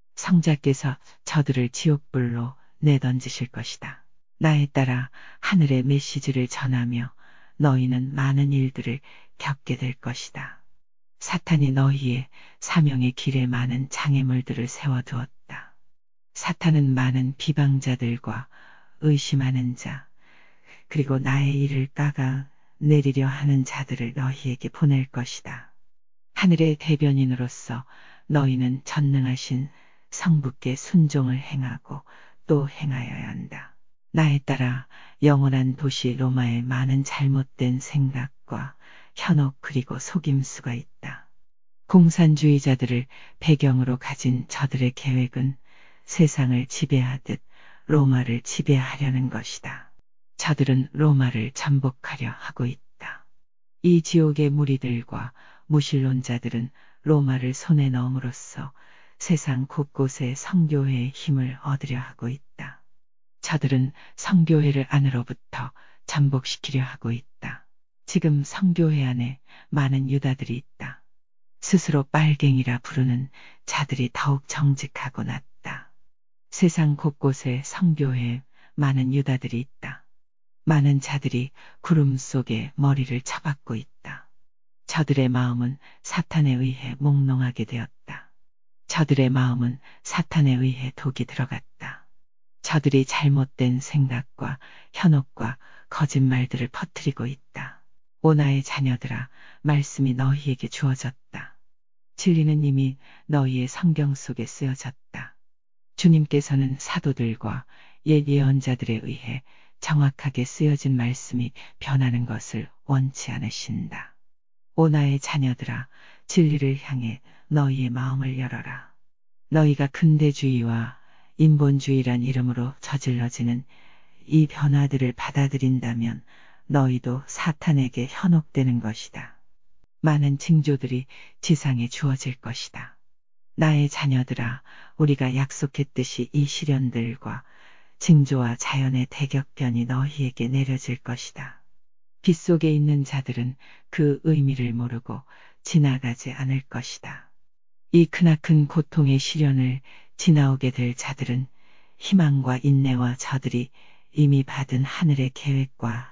성자께서 저들을 지옥불로 내던지실 것이다. 나에 따라 하늘의 메시지를 전하며 너희는 많은 일들을 겪게 될 것이다. 사탄이 너희의 사명의 길에 많은 장애물들을 세워두었다. 사탄은 많은 비방자들과 의심하는 자, 그리고 나의 일을 까가 내리려 하는 자들을 너희에게 보낼 것이다. 하늘의 대변인으로서 너희는 전능하신 성부께 순종을 행하고 또 행하여야 한다. 나에 따라 영원한 도시 로마에 많은 잘못된 생각과 현혹 그리고 속임수가 있다. 공산주의자들을 배경으로 가진 저들의 계획은 세상을 지배하듯 로마를 지배하려는 것이다. 저들은 로마를 잠복하려 하고 있다. 이 지옥의 무리들과 무신론자들은 로마를 손에 넣음으로써 세상 곳곳에 성교회의 힘을 얻으려 하고 있다. 저들은 성교회를 안으로부터 잠복시키려 하고 있다. 지금 성교회 안에 많은 유다들이 있다. 스스로 빨갱이라 부르는 자들이 더욱 정직하고 낮다. 세상 곳곳에 성교회에 많은 유다들이 있다. 많은 자들이 구름 속에 머리를 쳐박고 있다. 저들의 마음은 사탄에 의해 몽롱하게 되었다. 저들의 마음은 사탄에 의해 독이 들어갔다. 저들이 잘못된 생각과 현혹과 거짓말들을 퍼뜨리고 있다. 오 나의 자녀들아, 말씀이 너희에게 주어졌다. 진리는 이미 너희의 성경 속에 쓰여졌다. 주님께서는 사도들과 옛 예언자들에 의해 정확하게 쓰여진 말씀이 변하는 것을 원치 않으신다. 오 나의 자녀들아, 진리를 향해 너희의 마음을 열어라. 너희가 근대주의와 인본주의란 이름으로 저질러지는 이 변화들을 받아들인다면 너희도 사탄에게 현혹되는 것이다. 많은 징조들이 지상에 주어질 것이다. 나의 자녀들아, 우리가 약속했듯이 이 시련들과 징조와 자연의 대격변이 너희에게 내려질 것이다. 빗속에 있는 자들은 그 의미를 모르고 지나가지 않을 것이다. 이 크나큰 고통의 시련을 지나오게 될 자들은 희망과 인내와 저들이 이미 받은 하늘의 계획과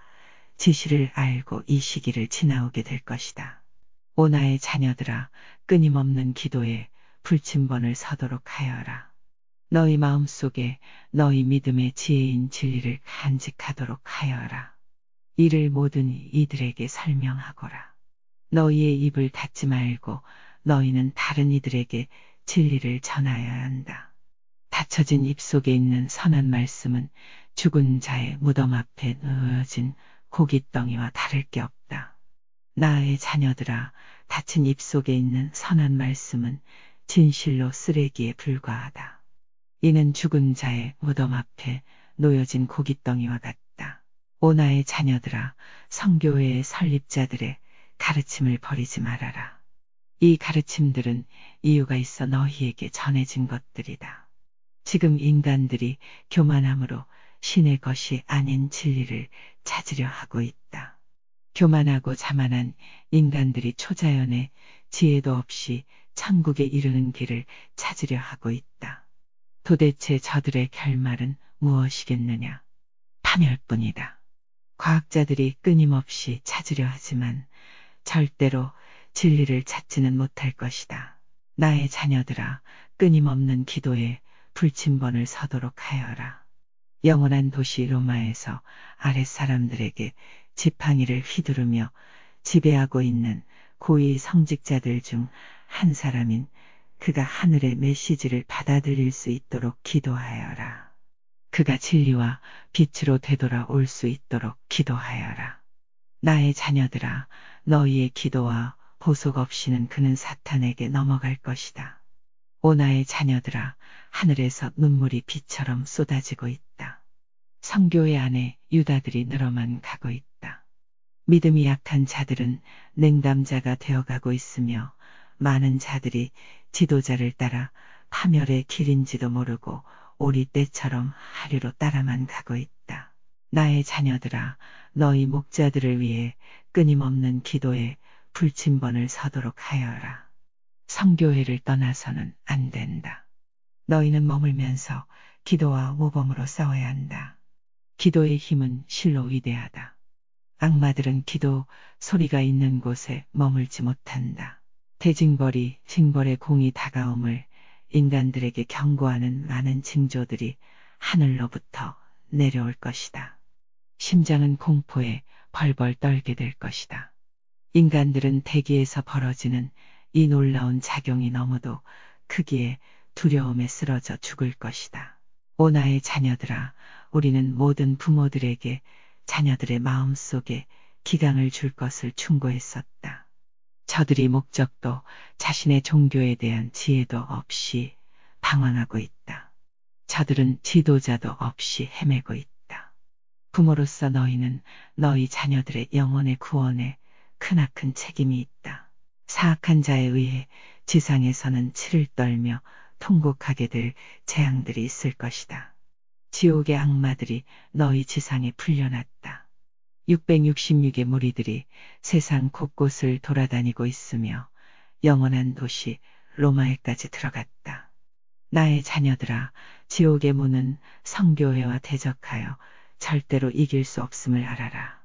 지시를 알고 이 시기를 지나오게 될 것이다. 오 나의 자녀들아, 끊임없는 기도에 불침번을 서도록 하여라. 너희 마음속에 너희 믿음의 지혜인 진리를 간직하도록 하여라. 이를 모든 이들에게 설명하거라. 너희의 입을 닫지 말고 너희는 다른 이들에게 진리를 전하여야 한다. 닫혀진 입 속에 있는 선한 말씀은 죽은 자의 무덤 앞에 놓여진 고깃덩이와 다를 게 없다. 나의 자녀들아, 닫힌 입 속에 있는 선한 말씀은 진실로 쓰레기에 불과하다. 이는 죽은 자의 무덤 앞에 놓여진 고깃덩이와 같다. 오 나의 자녀들아, 성교회의 설립자들의 가르침을 버리지 말아라. 이 가르침들은 이유가 있어 너희에게 전해진 것들이다. 지금 인간들이 교만함으로 신의 것이 아닌 진리를 찾으려 하고 있다. 교만하고 자만한 인간들이 초자연의 지혜도 없이 천국에 이르는 길을 찾으려 하고 있다. 도대체 저들의 결말은 무엇이겠느냐? 파멸뿐이다. 과학자들이 끊임없이 찾으려 하지만 절대로 진리를 찾지는 못할 것이다. 나의 자녀들아, 끊임없는 기도에 불침번을 서도록 하여라. 영원한 도시 로마에서 아랫사람들에게 지팡이를 휘두르며 지배하고 있는 고위 성직자들 중 한 사람인 그가 하늘의 메시지를 받아들일 수 있도록 기도하여라. 그가 진리와 빛으로 되돌아올 수 있도록 기도하여라. 나의 자녀들아, 너희의 기도와 보석 없이는 그는 사탄에게 넘어갈 것이다. 오 나의 자녀들아, 하늘에서 눈물이 비처럼 쏟아지고 있다. 성교회 안에 유다들이 늘어만 가고 있다. 믿음이 약한 자들은 냉담자가 되어가고 있으며 많은 자들이 지도자를 따라 파멸의 길인지도 모르고 오리 떼처럼 하류로 따라만 가고 있다. 나의 자녀들아, 너희 목자들을 위해 끊임없는 기도에 불침번을 서도록 하여라. 성교회를 떠나서는 안 된다. 너희는 머물면서 기도와 모범으로 싸워야 한다. 기도의 힘은 실로 위대하다. 악마들은 기도 소리가 있는 곳에 머물지 못한다. 대징벌이 징벌의 공이 다가옴을 인간들에게 경고하는 많은 징조들이 하늘로부터 내려올 것이다. 심장은 공포에 벌벌 떨게 될 것이다. 인간들은 대기에서 벌어지는 이 놀라운 작용이 너무도 크기에 두려움에 쓰러져 죽을 것이다. 오 나의 자녀들아, 우리는 모든 부모들에게 자녀들의 마음속에 기강을 줄 것을 충고했었다. 저들이 목적도 자신의 종교에 대한 지혜도 없이 방황하고 있다. 저들은 지도자도 없이 헤매고 있다. 부모로서 너희는 너희 자녀들의 영혼의 구원에 크나큰 책임이 있다. 사악한 자에 의해 지상에서는 치를 떨며 통곡하게 될 재앙들이 있을 것이다. 지옥의 악마들이 너희 지상에 풀려났다. 육백육십육의 무리들이 세상 곳곳을 돌아다니고 있으며 영원한 도시 로마에까지 들어갔다. 나의 자녀들아, 지옥의 문은 성교회와 대적하여 절대로 이길 수 없음을 알아라.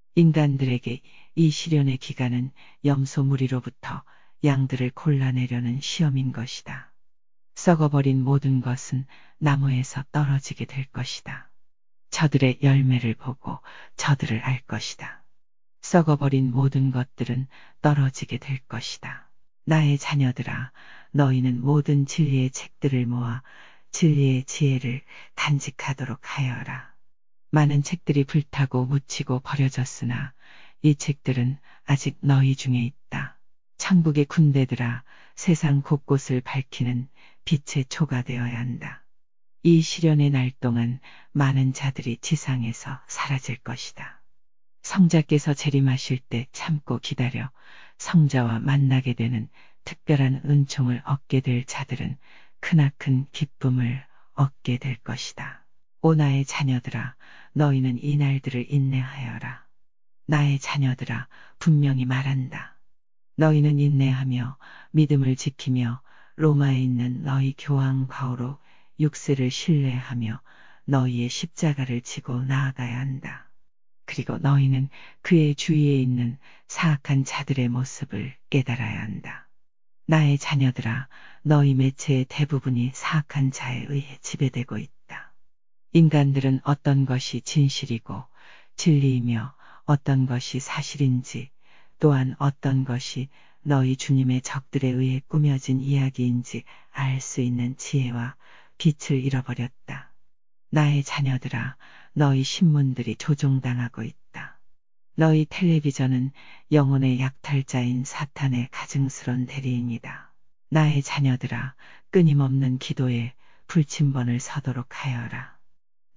인간들에게 이 시련의 기간은 염소 무리로부터 양들을 골라내려는 시험인 것이다. 썩어버린 모든 것은 나무에서 떨어지게 될 것이다. 저들의 열매를 보고 저들을 알 것이다. 썩어버린 모든 것들은 떨어지게 될 것이다. 나의 자녀들아, 너희는 모든 진리의 책들을 모아 진리의 지혜를 간직하도록 하여라. 많은 책들이 불타고 묻히고 버려졌으나 이 책들은 아직 너희 중에 있다. 천국의 군대들아, 세상 곳곳을 밝히는 빛의 초가 되어야 한다. 이 시련의 날 동안 많은 자들이 지상에서 사라질 것이다. 성자께서 재림하실 때 참고 기다려 성자와 만나게 되는 특별한 은총을 얻게 될 자들은 크나큰 기쁨을 얻게 될 것이다. 오 나의 자녀들아, 너희는 이 날들을 인내하여라. 나의 자녀들아, 분명히 말한다. 너희는 인내하며 믿음을 지키며 로마에 있는 너희 교황 바오로 육세를 신뢰하며 너희의 십자가를 지고 나아가야 한다. 그리고 너희는 그의 주위에 있는 사악한 자들의 모습을 깨달아야 한다. 나의 자녀들아, 너희 매체의 대부분이 사악한 자에 의해 지배되고 있다. 인간들은 어떤 것이 진실이고 진리이며 어떤 것이 사실인지, 또한 어떤 것이 너희 주님의 적들에 의해 꾸며진 이야기인지 알 수 있는 지혜와 빛을 잃어버렸다. 나의 자녀들아, 너희 신문들이 조종당하고 있다. 너희 텔레비전은 영혼의 약탈자인 사탄의 가증스런 대리인이다. 나의 자녀들아, 끊임없는 기도에 불침번을 서도록 하여라.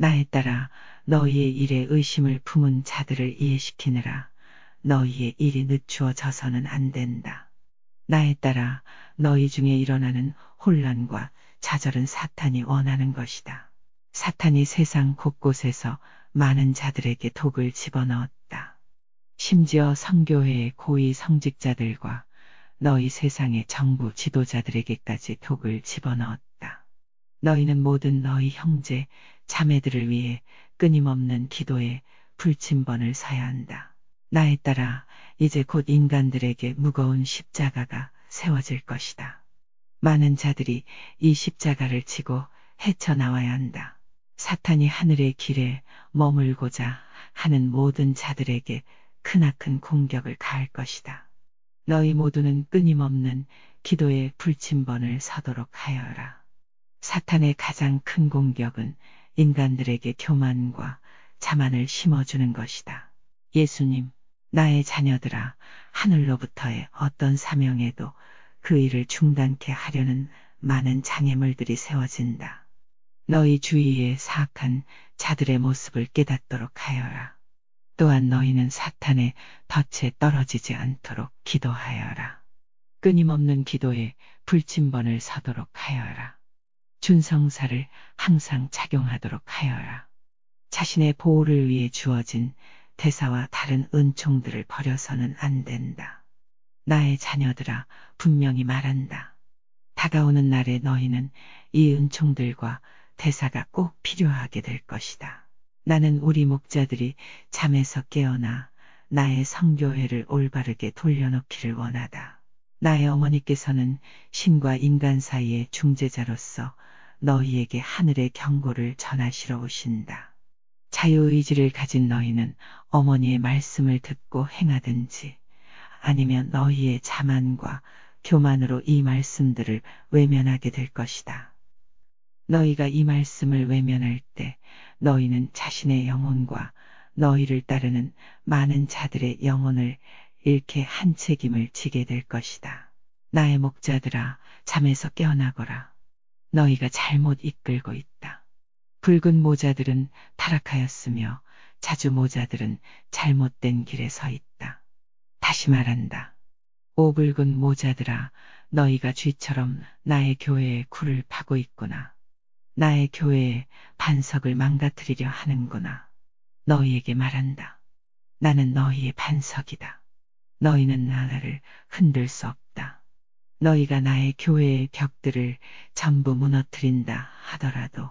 나에 따라 너희의 일에 의심을 품은 자들을 이해시키느라 너희의 일이 늦추어져서는 안 된다. 나에 따라 너희 중에 일어나는 혼란과 좌절은 사탄이 원하는 것이다. 사탄이 세상 곳곳에서 많은 자들에게 독을 집어넣었다. 심지어 성교회의 고위 성직자들과 너희 세상의 정부 지도자들에게까지 독을 집어넣었다. 너희는 모든 너희 형제, 자매들을 위해 끊임없는 기도에 불침번을 서야 한다. 나에 따라 이제 곧 인간들에게 무거운 십자가가 세워질 것이다. 많은 자들이 이 십자가를 지고 헤쳐나와야 한다. 사탄이 하늘의 길에 머물고자 하는 모든 자들에게 크나큰 공격을 가할 것이다. 너희 모두는 끊임없는 기도에 불침번을 서도록 하여라. 사탄의 가장 큰 공격은 인간들에게 교만과 자만을 심어주는 것이다. 예수님, 나의 자녀들아, 하늘로부터의 어떤 사명에도 그 일을 중단케 하려는 많은 장애물들이 세워진다. 너희 주위의 사악한 자들의 모습을 깨닫도록 하여라. 또한 너희는 사탄의 덫에 떨어지지 않도록 기도하여라. 끊임없는 기도에 불침번을 서도록 하여라. 준성사를 항상 착용하도록 하여라. 자신의 보호를 위해 주어진 대사와 다른 은총들을 버려서는 안 된다. 나의 자녀들아, 분명히 말한다. 다가오는 날에 너희는 이 은총들과 대사가 꼭 필요하게 될 것이다. 나는 우리 목자들이 잠에서 깨어나 나의 성교회를 올바르게 돌려놓기를 원하다. 나의 어머니께서는 신과 인간 사이의 중재자로서 너희에게 하늘의 경고를 전하시러 오신다. 자유의지를 가진 너희는 어머니의 말씀을 듣고 행하든지 아니면 너희의 자만과 교만으로 이 말씀들을 외면하게 될 것이다. 너희가 이 말씀을 외면할 때 너희는 자신의 영혼과 너희를 따르는 많은 자들의 영혼을 잃게 한 책임을 지게 될 것이다. 나의 목자들아, 잠에서 깨어나거라. 너희가 잘못 이끌고 있다. 붉은 모자들은 타락하였으며 자주 모자들은 잘못된 길에 서 있다. 다시 말한다. 오 붉은 모자들아, 너희가 쥐처럼 나의 교회에 굴을 파고 있구나. 나의 교회의 반석을 망가뜨리려 하는구나. 너희에게 말한다. 나는 너희의 반석이다. 너희는 나를 흔들 수 없다. 너희가 나의 교회의 벽들을 전부 무너뜨린다 하더라도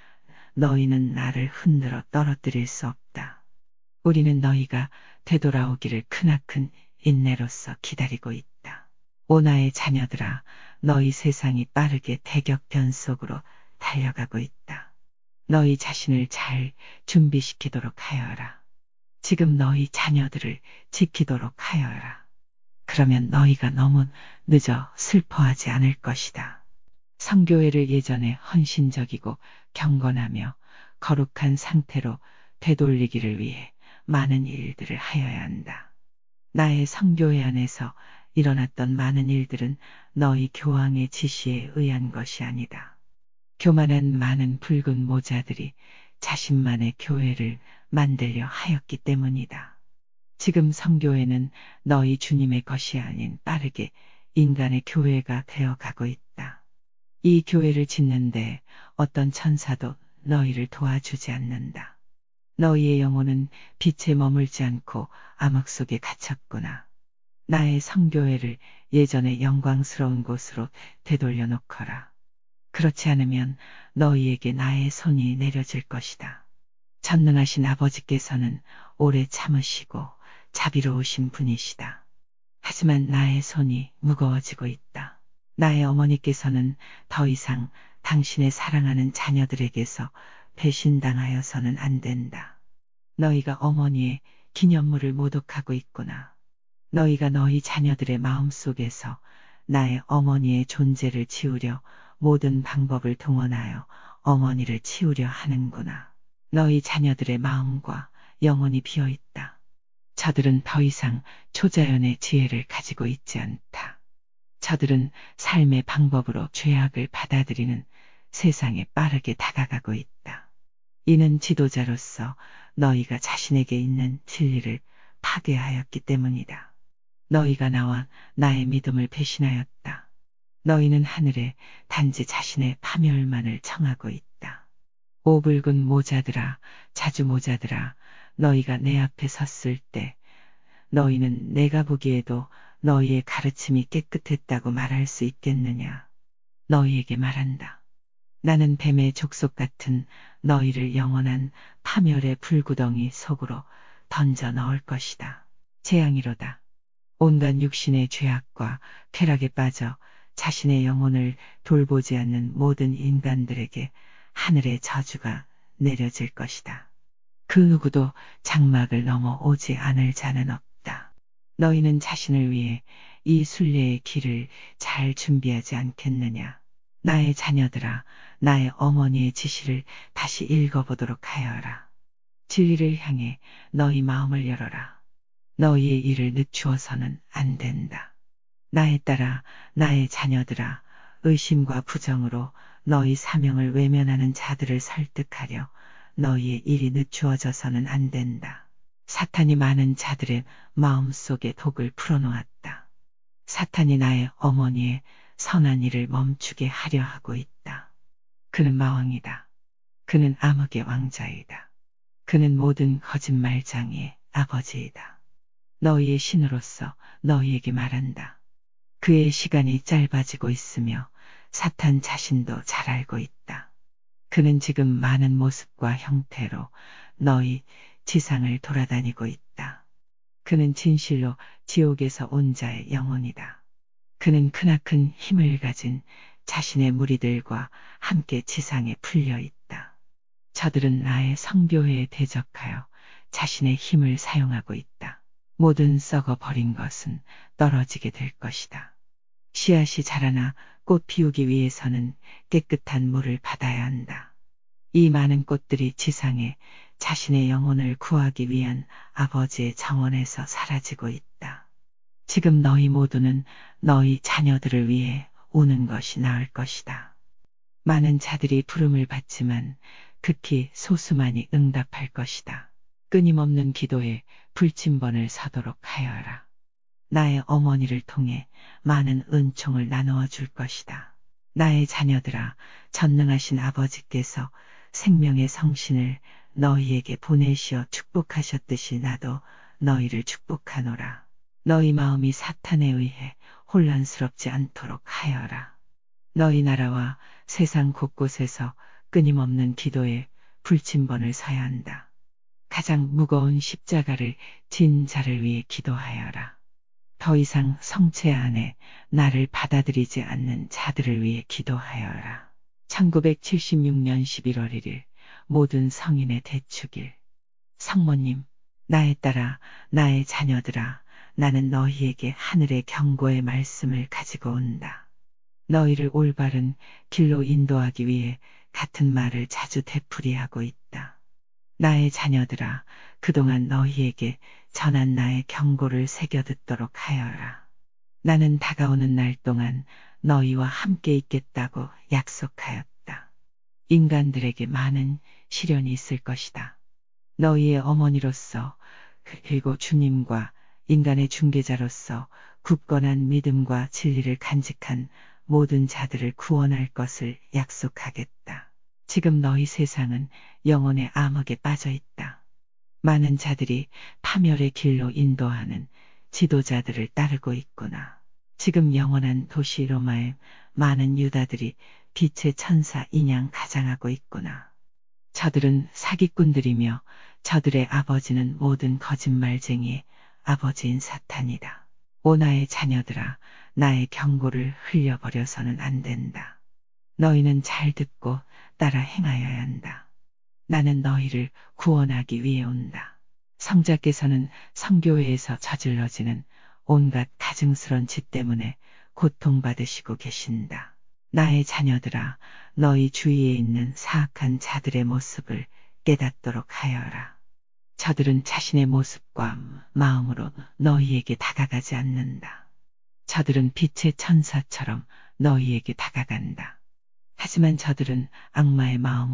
너희는 나를 흔들어 떨어뜨릴 수 없다. 우리는 너희가 되돌아오기를 크나큰 인내로서 기다리고 있다. 오 나의 자녀들아, 너희 세상이 빠르게 대격변 속으로 달려가고 있다. 너희 자신을 잘 준비시키도록 하여라. 지금 너희 자녀들을 지키도록 하여라. 그러면 너희가 너무 늦어 슬퍼하지 않을 것이다. 성교회를 예전에 헌신적이고 경건하며 거룩한 상태로 되돌리기를 위해 많은 일들을 하여야 한다. 나의 성교회 안에서 일어났던 많은 일들은 너희 교황의 지시에 의한 것이 아니다. 교만한 많은 붉은 모자들이 자신만의 교회를 만들려 하였기 때문이다. 지금 성교회는 너희 주님의 것이 아닌 빠르게 인간의 교회가 되어가고 있다. 이 교회를 짓는데 어떤 천사도 너희를 도와주지 않는다. 너희의 영혼은 빛에 머물지 않고 암흑 속에 갇혔구나. 나의 성교회를 예전의 영광스러운 곳으로 되돌려 놓거라. 그렇지 않으면 너희에게 나의 손이 내려질 것이다. 전능하신 아버지께서는 오래 참으시고 자비로우신 분이시다. 하지만 나의 손이 무거워지고 있다. 나의 어머니께서는 더 이상 당신의 사랑하는 자녀들에게서 배신당하여서는 안 된다. 너희가 어머니의 기념물을 모독하고 있구나. 너희가 너희 자녀들의 마음속에서 나의 어머니의 존재를 지우려 모든 방법을 동원하여 어머니를 치우려 하는구나. 너희 자녀들의 마음과 영혼이 비어있다. 저들은 더 이상 초자연의 지혜를 가지고 있지 않다. 저들은 삶의 방법으로 죄악을 받아들이는 세상에 빠르게 다가가고 있다. 이는 지도자로서 너희가 자신에게 있는 진리를 파괴하였기 때문이다. 너희가 나와 나의 믿음을 배신하였다. 너희는 하늘에 단지 자신의 파멸만을 청하고 있다. 오 붉은 모자들아, 자주 모자들아, 너희가 내 앞에 섰을 때 너희는 내가 보기에도 너희의 가르침이 깨끗했다고 말할 수 있겠느냐. 너희에게 말한다. 나는 뱀의 족속 같은 너희를 영원한 파멸의 불구덩이 속으로 던져 넣을 것이다. 재앙이로다. 온갖 육신의 죄악과 쾌락에 빠져 자신의 영혼을 돌보지 않는 모든 인간들에게 하늘의 저주가 내려질 것이다. 그 누구도 장막을 넘어 오지 않을 자는 없다. 너희는 자신을 위해 이 순례의 길을 잘 준비하지 않겠느냐. 나의 자녀들아, 나의 어머니의 지시를 다시 읽어보도록 하여라. 진리를 향해 너희 마음을 열어라. 너희의 일을 늦추어서는 안 된다. 나에 따라 나의 자녀들아, 의심과 부정으로 너희 사명을 외면하는 자들을 설득하려 너희의 일이 늦추어져서는 안 된다. 사탄이 많은 자들의 마음속에 독을 풀어놓았다. 사탄이 나의 어머니의 선한 일을 멈추게 하려 하고 있다. 그는 마왕이다. 그는 암흑의 왕자이다. 그는 모든 거짓말장애의 아버지이다. 너희의 신으로서 너희에게 말한다. 그의 시간이 짧아지고 있으며 사탄 자신도 잘 알고 있다. 그는 지금 많은 모습과 형태로 너희 지상을 돌아다니고 있다. 그는 진실로 지옥에서 온 자의 영혼이다. 그는 크나큰 힘을 가진 자신의 무리들과 함께 지상에 풀려 있다. 저들은 나의 성교회에 대적하여 자신의 힘을 사용하고 있다. 모든 썩어 버린 것은 떨어지게 될 것이다. 씨앗이 자라나 꽃 피우기 위해서는 깨끗한 물을 받아야 한다. 이 많은 꽃들이 지상에 자신의 영혼을 구하기 위한 아버지의 정원에서 사라지고 있다. 지금 너희 모두는 너희 자녀들을 위해 우는 것이 나을 것이다. 많은 자들이 부름을 받지만 극히 소수만이 응답할 것이다. 끊임없는 기도에 불침번을 서도록 하여라. 나의 어머니를 통해 많은 은총을 나누어 줄 것이다. 나의 자녀들아, 전능하신 아버지께서 생명의 성신을 너희에게 보내시어 축복하셨듯이 나도 너희를 축복하노라. 너희 마음이 사탄에 의해 혼란스럽지 않도록 하여라. 너희 나라와 세상 곳곳에서 끊임없는 기도에 불침번을 서야 한다. 가장 무거운 십자가를 진 자를 위해 기도하여라. 더 이상 성체 안에 나를 받아들이지 않는 자들을 위해 기도하여라. 천구백칠십육 년 십일월 일일 모든 성인의 대축일. 성모님, 나에 따라 나의 자녀들아, 나는 너희에게 하늘의 경고의 말씀을 가지고 온다. 너희를 올바른 길로 인도하기 위해 같은 말을 자주 되풀이하고 있다. 나의 자녀들아, 그동안 너희에게 전한 나의 경고를 새겨 듣도록 하여라. 나는 다가오는 날 동안 너희와 함께 있겠다고 약속하였다. 인간들에게 많은 시련이 있을 것이다. 너희의 어머니로서 그리고 주님과 인간의 중개자로서 굳건한 믿음과 진리를 간직한 모든 자들을 구원할 것을 약속하겠다. 지금 너희 세상은 영혼의 암흑에 빠져 있다. 많은 자들이 파멸의 길로 인도하는 지도자들을 따르고 있구나. 지금 영원한 도시 로마에 많은 유다들이 빛의 천사 인양 가장하고 있구나. 저들은 사기꾼들이며 저들의 아버지는 모든 거짓말쟁이의 아버지인 사탄이다. 오 나의 자녀들아, 나의 경고를 흘려버려서는 안 된다. 너희는 잘 듣고 따라 행하여야 한다. 나는 너희를 구원하기 위해 온다. 성자께서는 성교회에서 저질러지는 온갖 가증스런 짓 때문에 고통받으시고 계신다. 나의 자녀들아, 너희 주위에 있는 사악한 자들의 모습을 깨닫도록 하여라. 저들은 자신의 모습과 마음으로 너희에게 다가가지 않는다. 저들은 빛의 천사처럼 너희에게 다가간다. 하지만 저들은 악마의 마음으로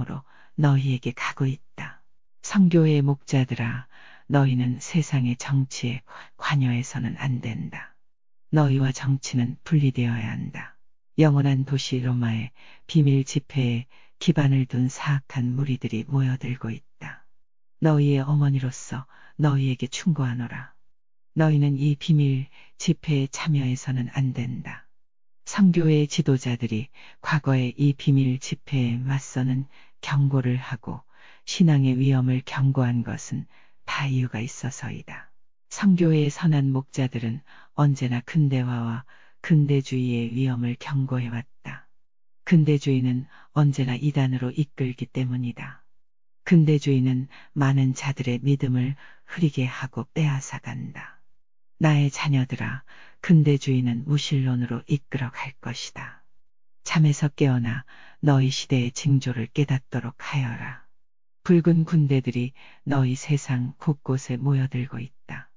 너희에게 가고 있다. 성교회의 목자들아, 너희는 세상의 정치에 관여해서는 안 된다. 너희와 정치는 분리되어야 한다. 영원한 도시 로마의 비밀 집회에 기반을 둔 사악한 무리들이 모여들고 있다. 너희의 어머니로서 너희에게 충고하노라. 너희는 이 비밀 집회에 참여해서는 안 된다. 성교회의 지도자들이 과거에 이 비밀 집회에 맞서는 경고를 하고 신앙의 위험을 경고한 것은 다 이유가 있어서이다. 성교회의 선한 목자들은 언제나 근대화와 근대주의의 위험을 경고해왔다. 근대주의는 언제나 이단으로 이끌기 때문이다. 근대주의는 많은 자들의 믿음을 흐리게 하고 빼앗아간다. 나의 자녀들아, 근대주의는 무신론으로 이끌어 갈 것이다. 잠에서 깨어나 너희 시대의 징조를 깨닫도록 하여라. 붉은 군대들이 너희 세상 곳곳에 모여들고 있다.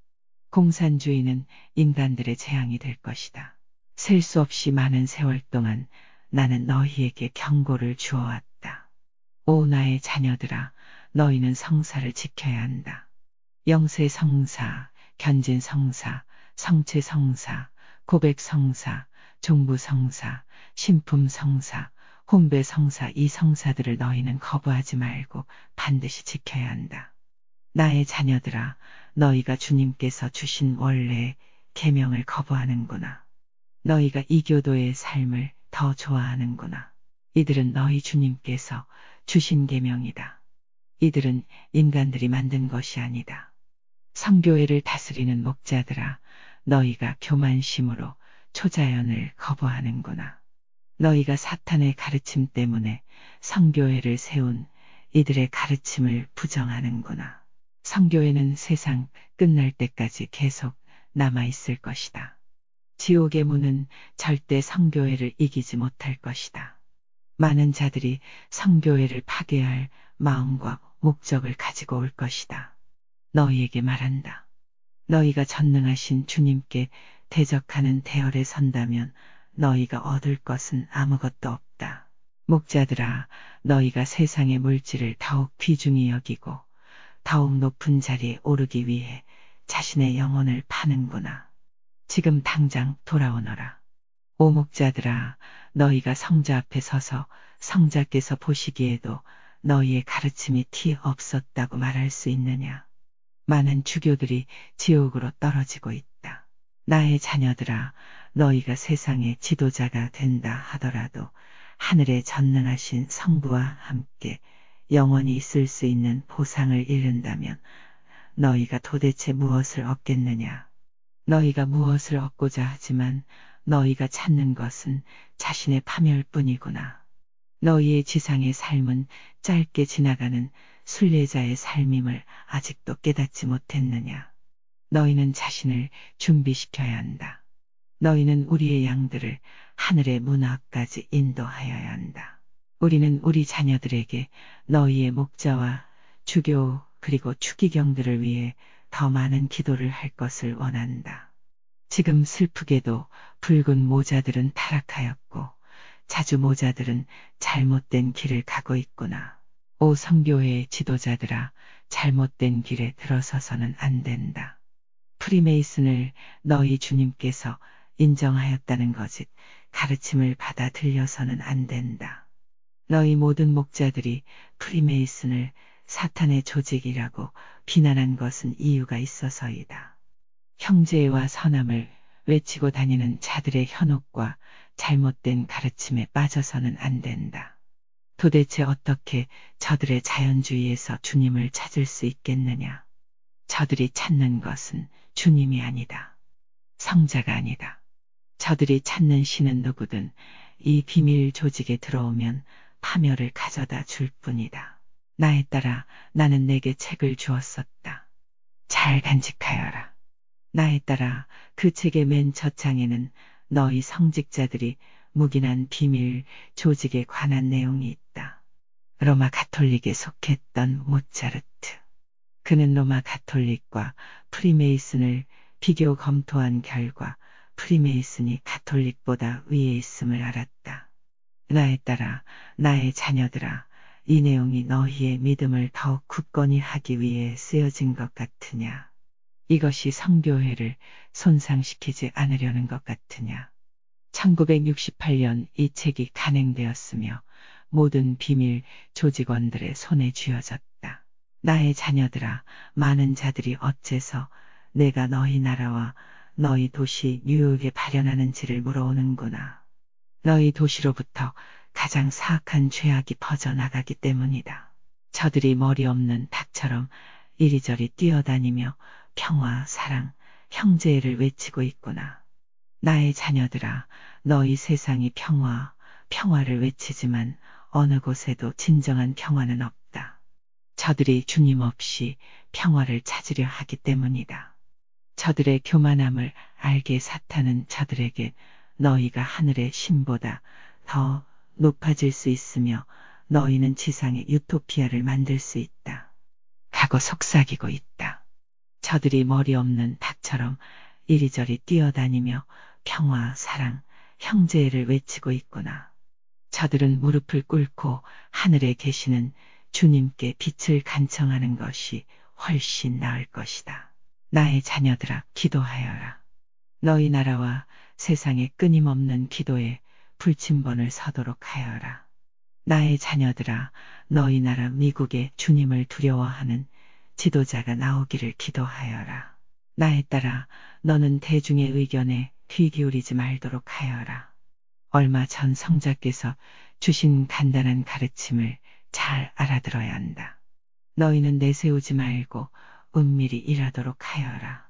공산주의는 인간들의 재앙이 될 것이다. 셀 수 없이 많은 세월 동안 나는 너희에게 경고를 주어왔다. 오 나의 자녀들아, 너희는 성사를 지켜야 한다. 영세 성사, 견진 성사, 성체 성사, 고백 성사, 종부 성사, 신품 성사, 혼배 성사 이 성사들을 너희는 거부하지 말고 반드시 지켜야 한다. 나의 자녀들아, 너희가 주님께서 주신 원래의 계명을 거부하는구나. 너희가 이교도의 삶을 더 좋아하는구나. 이들은 너희 주님께서 주신 계명이다. 이들은 인간들이 만든 것이 아니다. 성교회를 다스리는 목자들아, 너희가 교만심으로 초자연을 거부하는구나. 너희가 사탄의 가르침 때문에 성교회를 세운 이들의 가르침을 부정하는구나. 성교회는 세상 끝날 때까지 계속 남아있을 것이다. 지옥의 문은 절대 성교회를 이기지 못할 것이다. 많은 자들이 성교회를 파괴할 마음과 목적을 가지고 올 것이다. 너희에게 말한다. 너희가 전능하신 주님께 대적하는 대열에 선다면 너희가 얻을 것은 아무것도 없다. 목자들아, 너희가 세상의 물질을 더욱 귀중히 여기고 더욱 높은 자리에 오르기 위해 자신의 영혼을 파는구나. 지금 당장 돌아오너라. 오 목자들아, 너희가 성자 앞에 서서 성자께서 보시기에도 너희의 가르침이 티 없었다고 말할 수 있느냐? 많은 주교들이 지옥으로 떨어지고 있다. 나의 자녀들아, 너희가 세상의 지도자가 된다 하더라도 하늘에 전능하신 성부와 함께 영원히 있을 수 있는 보상을 잃는다면 너희가 도대체 무엇을 얻겠느냐? 너희가 무엇을 얻고자 하지만 너희가 찾는 것은 자신의 파멸뿐이구나. 너희의 지상의 삶은 짧게 지나가는 순례자의 삶임을 아직도 깨닫지 못했느냐. 너희는 자신을 준비시켜야 한다. 너희는 우리의 양들을 하늘의 문 앞까지 인도하여야 한다. 우리는 우리 자녀들에게 너희의 목자와 주교 그리고 추기경들을 위해 더 많은 기도를 할 것을 원한다. 지금 슬프게도 붉은 모자들은 타락하였고 자주 모자들은 잘못된 길을 가고 있구나. 오 성교회의 지도자들아, 잘못된 길에 들어서서는 안 된다. 프리메이슨을 너희 주님께서 인정하였다는 거짓 가르침을 받아 들여서는 안 된다. 너희 모든 목자들이 프리메이슨을 사탄의 조직이라고 비난한 것은 이유가 있어서이다. 형제와 선함을 외치고 다니는 자들의 현혹과 잘못된 가르침에 빠져서는 안 된다. 도대체 어떻게 저들의 자연주의에서 주님을 찾을 수 있겠느냐? 저들이 찾는 것은 주님이 아니다. 성자가 아니다. 저들이 찾는 신은 누구든 이 비밀 조직에 들어오면 파멸을 가져다 줄 뿐이다. 나에 따라 나는 내게 책을 주었었다. 잘 간직하여라. 나에 따라 그 책의 맨 첫 장에는 너희 성직자들이 묵인한 비밀 조직에 관한 내용이 있다. 로마 가톨릭에 속했던 모차르트. 그는 로마 가톨릭과 프리메이슨을 비교 검토한 결과 프리메이슨이 가톨릭보다 위에 있음을 알았다. 나에 따라 나의 자녀들아, 이 내용이 너희의 믿음을 더욱 굳건히 하기 위해 쓰여진 것 같으냐? 이것이 성교회를 손상시키지 않으려는 것 같으냐? 천구백육십팔 년 이 책이 간행되었으며 모든 비밀 조직원들의 손에 쥐어졌다. 나의 자녀들아, 많은 자들이 어째서 내가 너희 나라와 너희 도시 뉴욕에 발현하는지를 물어오는구나. 너희 도시로부터 가장 사악한 죄악이 퍼져나가기 때문이다. 저들이 머리 없는 닭처럼 이리저리 뛰어다니며 평화, 사랑, 형제를 외치고 있구나. 나의 자녀들아, 너희 세상이 평화, 평화를 외치지만 어느 곳에도 진정한 평화는 없다. 저들이 주님 없이 평화를 찾으려 하기 때문이다. 저들의 교만함을 알게 사탄은 저들에게 너희가 하늘의 신보다 더 높아질 수 있으며 너희는 지상의 유토피아를 만들 수 있다. 하고 속삭이고 있다. 저들이 머리 없는 닭처럼 이리저리 뛰어다니며 평화, 사랑, 형제를 외치고 있구나. 저들은 무릎을 꿇고 하늘에 계시는 주님께 빛을 간청하는 것이 훨씬 나을 것이다. 나의 자녀들아, 기도하여라. 너희 나라와 세상의 끊임없는 기도에 불침번을 서도록 하여라. 나의 자녀들아, 너희 나라 미국의 주님을 두려워하는 지도자가 나오기를 기도하여라. 나에 따라 너는 대중의 의견에 귀 기울이지 말도록 하여라. 얼마 전 성자께서 주신 간단한 가르침을 잘 알아들어야 한다. 너희는 내세우지 말고 은밀히 일하도록 하여라.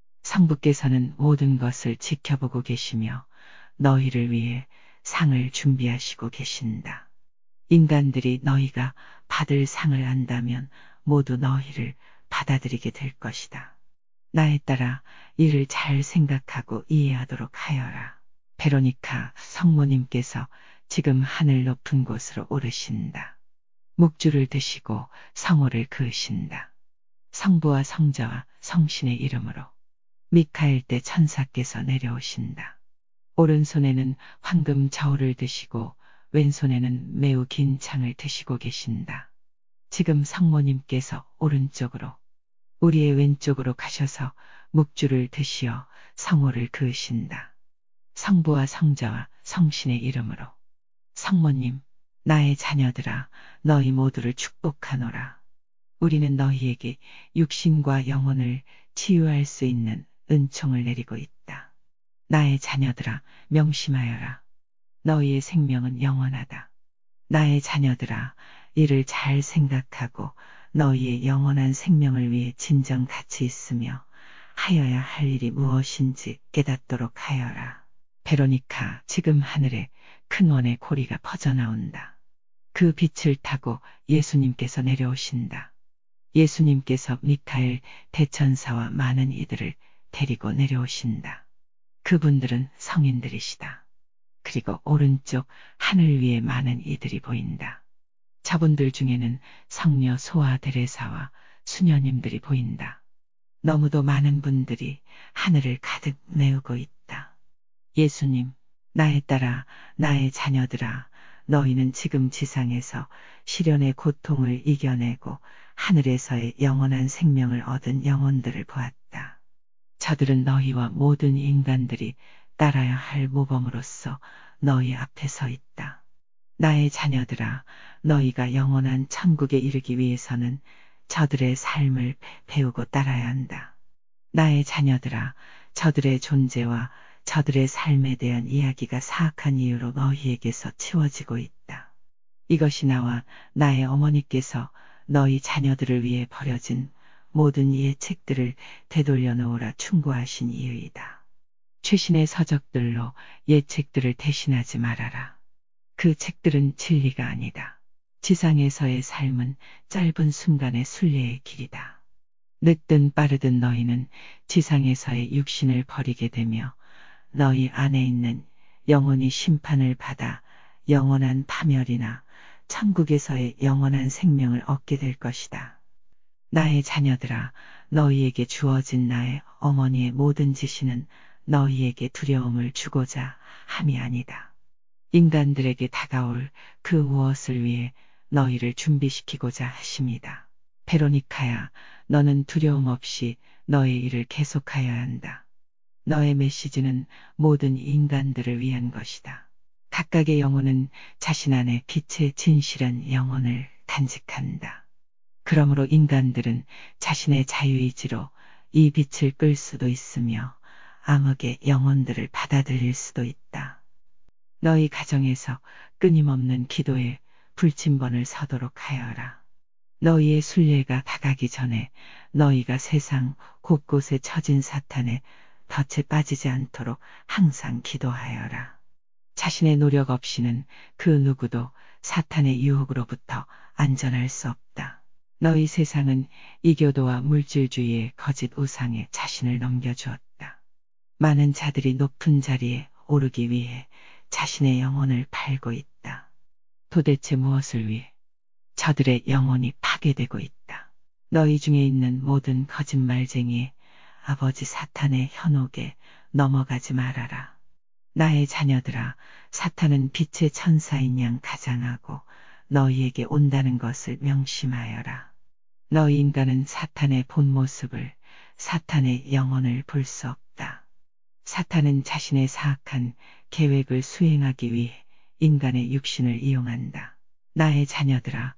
성부께서는 모든 것을 지켜보고 계시며 너희를 위해 상을 준비하시고 계신다. 인간들이 너희가 받을 상을 안다면 모두 너희를 받아들이게 될 것이다. 나에 따라 이를 잘 생각하고 이해하도록 하여라. 베로니카 성모님께서 지금 하늘 높은 곳으로 오르신다. 묵주를 드시고 성호를 그으신다. 성부와 성자와 성신의 이름으로. 미카엘 때 천사께서 내려오신다. 오른손에는 황금 저울을 드시고 왼손에는 매우 긴 창을 드시고 계신다. 지금 성모님께서 오른쪽으로, 우리의 왼쪽으로 가셔서 묵주를 드시어 성호를 그으신다. 성부와 성자와 성신의 이름으로. 성모님, 나의 자녀들아, 너희 모두를 축복하노라. 우리는 너희에게 육신과 영혼을 치유할 수 있는 은총을 내리고 있다. 나의 자녀들아, 명심하여라. 너희의 생명은 영원하다. 나의 자녀들아, 이를 잘 생각하고 너희의 영원한 생명을 위해 진정 가치 있으며 하여야 할 일이 무엇인지 깨닫도록 하여라. 베로니카, 지금 하늘에 큰 원의 고리가 퍼져나온다. 그 빛을 타고 예수님께서 내려오신다. 예수님께서 미카엘 대천사와 많은 이들을 데리고 내려오신다. 그분들은 성인들이시다. 그리고 오른쪽 하늘 위에 많은 이들이 보인다. 저분들 중에는 성녀 소아 데레사와 수녀님들이 보인다. 너무도 많은 분들이 하늘을 가득 메우고 있다. 예수님, 나에 따라 나의 자녀들아, 너희는 지금 지상에서 시련의 고통을 이겨내고 하늘에서의 영원한 생명을 얻은 영혼들을 보았다. 저들은 너희와 모든 인간들이 따라야 할 모범으로서 너희 앞에 서 있다. 나의 자녀들아, 너희가 영원한 천국에 이르기 위해서는 저들의 삶을 배우고 따라야 한다. 나의 자녀들아, 저들의 존재와 저들의 삶에 대한 이야기가 사악한 이유로 너희에게서 치워지고 있다. 이것이 나와 나의 어머니께서 너희 자녀들을 위해 버려진 모든 예책들을 되돌려 놓으라 충고하신 이유이다. 최신의 서적들로 예책들을 대신하지 말아라. 그 책들은 진리가 아니다. 지상에서의 삶은 짧은 순간의 순례의 길이다. 늦든 빠르든 너희는 지상에서의 육신을 버리게 되며 너희 안에 있는 영혼이 심판을 받아 영원한 파멸이나 천국에서의 영원한 생명을 얻게 될 것이다. 나의 자녀들아, 너희에게 주어진 나의 어머니의 모든 지시는 너희에게 두려움을 주고자 함이 아니다. 인간들에게 다가올 그 무엇을 위해 너희를 준비시키고자 하십니다. 베로니카야, 너는 두려움 없이 너의 일을 계속하여야 한다. 너의 메시지는 모든 인간들을 위한 것이다. 각각의 영혼은 자신 안에 빛의 진실한 영혼을 간직한다. 그러므로 인간들은 자신의 자유의지로 이 빛을 끌 수도 있으며 암흑의 영혼들을 받아들일 수도 있다. 너희 가정에서 끊임없는 기도에 불침번을 서도록 하여라. 너희의 순례가 다가기 전에 너희가 세상 곳곳에 처진 사탄의 덫에 빠지지 않도록 항상 기도하여라. 자신의 노력 없이는 그 누구도 사탄의 유혹으로부터 안전할 수 없다. 너희 세상은 이교도와 물질주의의 거짓 우상에 자신을 넘겨주었다. 많은 자들이 높은 자리에 오르기 위해 자신의 영혼을 팔고 있다. 도대체 무엇을 위해? 저들의 영혼이 파괴되고 있다. 너희 중에 있는 모든 거짓말쟁이의 아버지 사탄의 현혹에 넘어가지 말아라. 나의 자녀들아, 사탄은 빛의 천사인 양 가장하고 너희에게 온다는 것을 명심하여라. 너희 인간은 사탄의 본 모습을, 사탄의 영혼을 볼 수 없다. 사탄은 자신의 사악한 계획을 수행하기 위해 인간의 육신을 이용한다. 나의 자녀들아,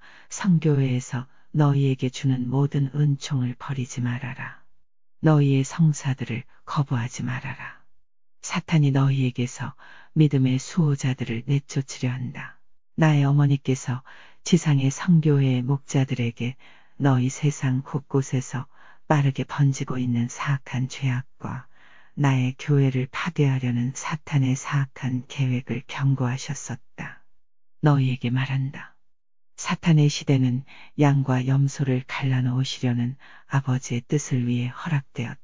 성교회에서 너희에게 주는 모든 은총을 버리지 말아라. 너희의 성사들을 거부하지 말아라. 사탄이 너희에게서 믿음의 수호자들을 내쫓으려 한다. 나의 어머니께서 지상의 성교회의 목자들에게 너희 세상 곳곳에서 빠르게 번지고 있는 사악한 죄악과 나의 교회를 파괴하려는 사탄의 사악한 계획을 경고하셨었다. 너희에게 말한다. 사탄의 시대는 양과 염소를 갈라놓으시려는 아버지의 뜻을 위해 허락되었다.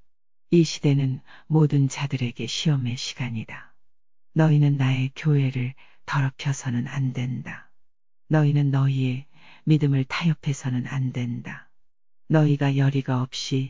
이 시대는 모든 자들에게 시험의 시간이다. 너희는 나의 교회를 더럽혀서는 안 된다. 너희는 너희의 믿음을 타협해서는 안 된다. 너희가 열의가 없이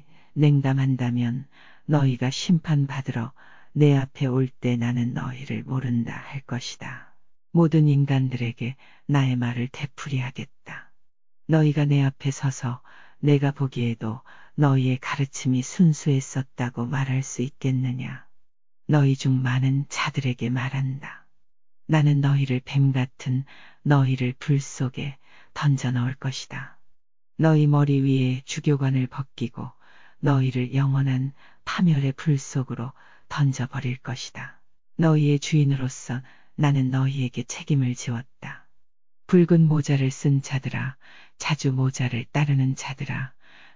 냉담한다면 너희가 심판받으러 내 앞에 올 때 나는 너희를 모른다 할 것이다. 모든 인간들에게 나의 말을 되풀이하겠다. 너희가 내 앞에 서서 내가 보기에도 너희의 가르침이 순수했었다고 말할 수 있겠느냐. 너희 중 많은 자들에게 말한다. 나는 너희를 뱀 같은 너희를 불 속에 던져 넣을 것이다. 너희 머리 위에 주교관을 벗기고 너희를 영원한 파멸의 불 속으로 던져버릴 것이다. 너희의 주인으로서 나는 너희에게 책임을 지웠다. 붉은 모자를 쓴 자들아, 자주 모자를 따르는 자들아,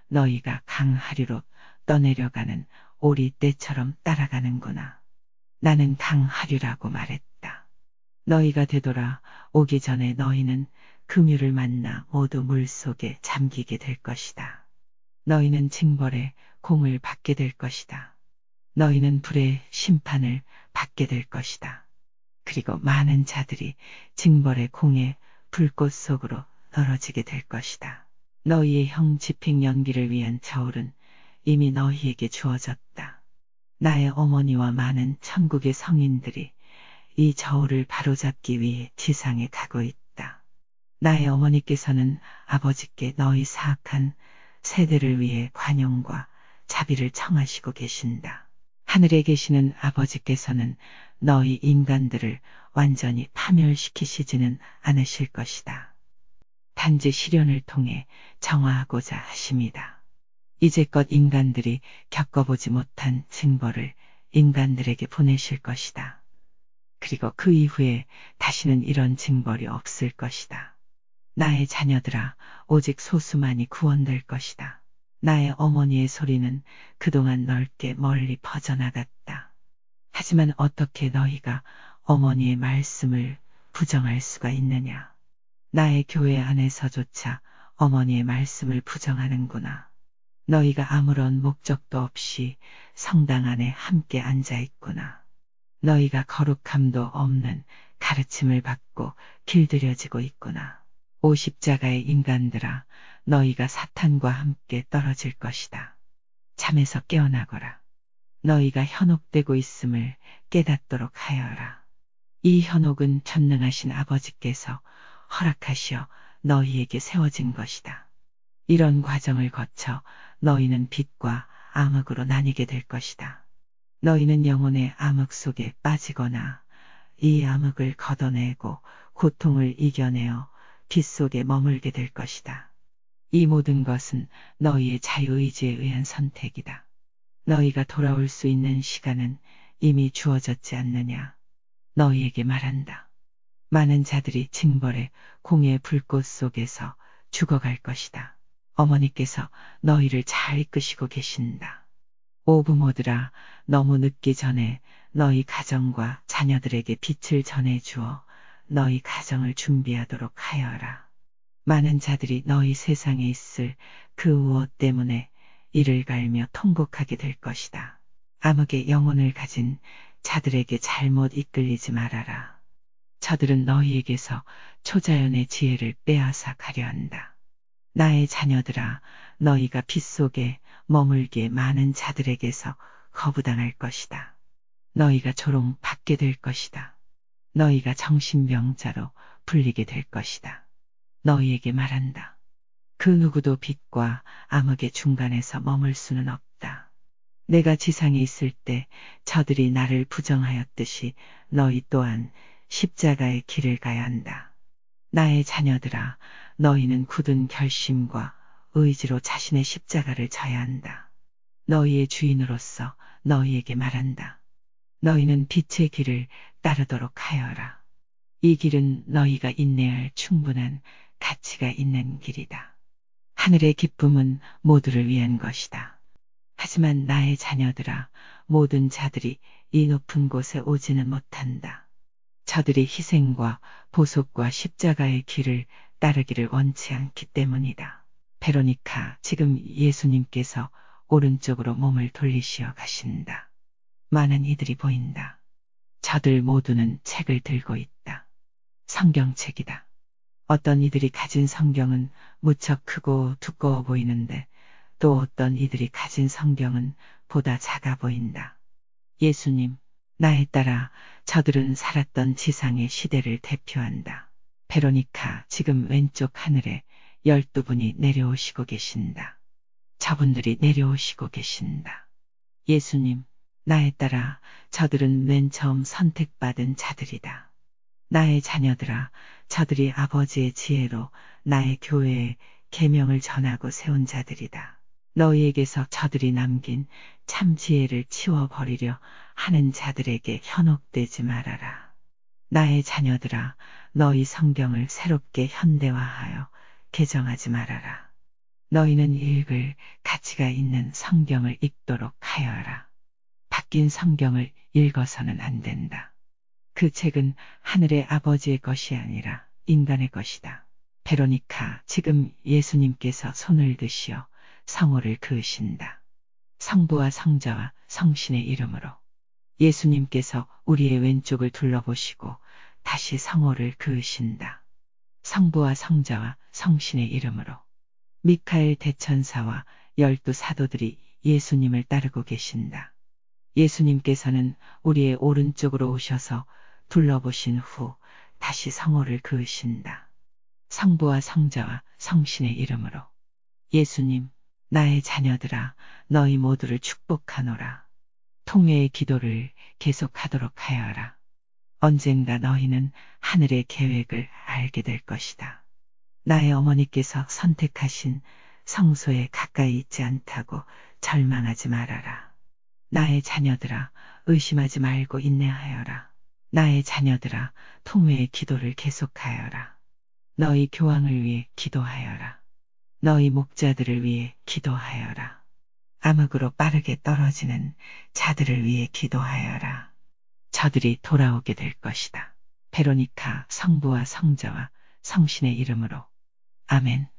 너희가 강하류로 떠내려가는 오리떼처럼 따라가는구나. 나는 강하류라고 말했다. 너희가 되돌아 오기 전에 너희는 금유를 만나 모두 물속에 잠기게 될 것이다. 너희는 징벌의 공을 받게 될 것이다. 너희는 불의 심판을 받게 될 것이다. 그리고 많은 자들이 징벌의 공에 불꽃 속으로 떨어지게 될 것이다. 너희의 형 집행 연기를 위한 저울은 이미 너희에게 주어졌다. 나의 어머니와 많은 천국의 성인들이 이 저울을 바로잡기 위해 지상에 가고 있다. 나의 어머니께서는 아버지께 너희 사악한 세대를 위해 관용과 자비를 청하시고 계신다. 하늘에 계시는 아버지께서는 너희 인간들을 완전히 파멸시키시지는 않으실 것이다. 단지 시련을 통해 정화하고자 하십니다. 이제껏 인간들이 겪어보지 못한 징벌을 인간들에게 보내실 것이다. 그리고 그 이후에 다시는 이런 징벌이 없을 것이다. 나의 자녀들아, 오직 소수만이 구원될 것이다. 나의 어머니의 소리는 그동안 넓게 멀리 퍼져나갔다. 하지만 어떻게 너희가 어머니의 말씀을 부정할 수가 있느냐. 나의 교회 안에서조차 어머니의 말씀을 부정하는구나. 너희가 아무런 목적도 없이 성당 안에 함께 앉아 있구나. 너희가 거룩함도 없는 가르침을 받고 길들여지고 있구나. 오십자가의 인간들아, 너희가 사탄과 함께 떨어질 것이다. 잠에서 깨어나거라. 너희가 현혹되고 있음을 깨닫도록 하여라. 이 현혹은 전능하신 아버지께서 허락하시어 너희에게 세워진 것이다. 이런 과정을 거쳐 너희는 빛과 암흑으로 나뉘게 될 것이다. 너희는 영혼의 암흑 속에 빠지거나 이 암흑을 걷어내고 고통을 이겨내어 빛 속에 머물게 될 것이다. 이 모든 것은 너희의 자유의지에 의한 선택이다. 너희가 돌아올 수 있는 시간은 이미 주어졌지 않느냐. 너희에게 말한다. 많은 자들이 징벌의 공의 불꽃 속에서 죽어갈 것이다. 어머니께서 너희를 잘 이끄시고 계신다. 오 부모들아, 너무 늦기 전에 너희 가정과 자녀들에게 빛을 전해주어 너희 가정을 준비하도록 하여라. 많은 자들이 너희 세상에 있을 그 무엇 때문에 이를 갈며 통곡하게 될 것이다. 암흑의 영혼을 가진 자들에게 잘못 이끌리지 말아라. 저들은 너희에게서 초자연의 지혜를 빼앗아 가려 한다. 나의 자녀들아, 너희가 빛 속에 머물기에 많은 자들에게서 거부당할 것이다. 너희가 조롱 받게 될 것이다. 너희가 정신병자로 불리게 될 것이다. 너희에게 말한다. 그 누구도 빛과 암흑의 중간에서 머물 수는 없다. 내가 지상에 있을 때 저들이 나를 부정하였듯이 너희 또한 십자가의 길을 가야 한다. 나의 자녀들아, 너희는 굳은 결심과 의지로 자신의 십자가를 져야 한다. 너희의 주인으로서 너희에게 말한다. 너희는 빛의 길을 따르도록 하여라. 이 길은 너희가 인내할 충분한 가치가 있는 길이다. 하늘의 기쁨은 모두를 위한 것이다. 하지만 나의 자녀들아, 모든 자들이 이 높은 곳에 오지는 못한다. 저들이 희생과 보속과 십자가의 길을 따르기를 원치 않기 때문이다. 베로니카, 지금 예수님께서 오른쪽으로 몸을 돌리시어 가신다. 많은 이들이 보인다. 저들 모두는 책을 들고 있다. 성경책이다. 어떤 이들이 가진 성경은 무척 크고 두꺼워 보이는데 또 어떤 이들이 가진 성경은 보다 작아 보인다. 예수님, 나에 따라 저들은 살았던 지상의 시대를 대표한다. 베로니카, 지금 왼쪽 하늘에 열두 분이 내려오시고 계신다. 저분들이 내려오시고 계신다. 예수님, 나에 따라 저들은 맨 처음 선택받은 자들이다. 나의 자녀들아, 저들이 아버지의 지혜로 나의 교회에 계명을 전하고 세운 자들이다. 너희에게서 저들이 남긴 참 지혜를 치워버리려 하는 자들에게 현혹되지 말아라. 나의 자녀들아, 너희 성경을 새롭게 현대화하여 개정하지 말아라. 너희는 읽을 가치가 있는 성경을 읽도록 하여라. 바뀐 성경을 읽어서는 안 된다. 그 책은 하늘의 아버지의 것이 아니라 인간의 것이다. 베로니카, 지금 예수님께서 손을 드시어 성호를 그으신다. 성부와 성자와 성신의 이름으로. 예수님께서 우리의 왼쪽을 둘러보시고 다시 성호를 그으신다. 성부와 성자와 성신의 이름으로. 미카엘 대천사와 열두 사도들이 예수님을 따르고 계신다. 예수님께서는 우리의 오른쪽으로 오셔서 둘러보신 후 다시 성호를 그으신다. 성부와 성자와 성신의 이름으로. 예수님, 나의 자녀들아, 너희 모두를 축복하노라. 통회의 기도를 계속하도록 하여라. 언젠가 너희는 하늘의 계획을 알게 될 것이다. 나의 어머니께서 선택하신 성소에 가까이 있지 않다고 절망하지 말아라. 나의 자녀들아, 의심하지 말고 인내하여라. 나의 자녀들아, 통회의 기도를 계속하여라. 너희 교황을 위해 기도하여라. 너희 목자들을 위해 기도하여라. 암흑으로 빠르게 떨어지는 자들을 위해 기도하여라. 저들이 돌아오게 될 것이다. 베로니카, 성부와 성자와 성신의 이름으로. 아멘.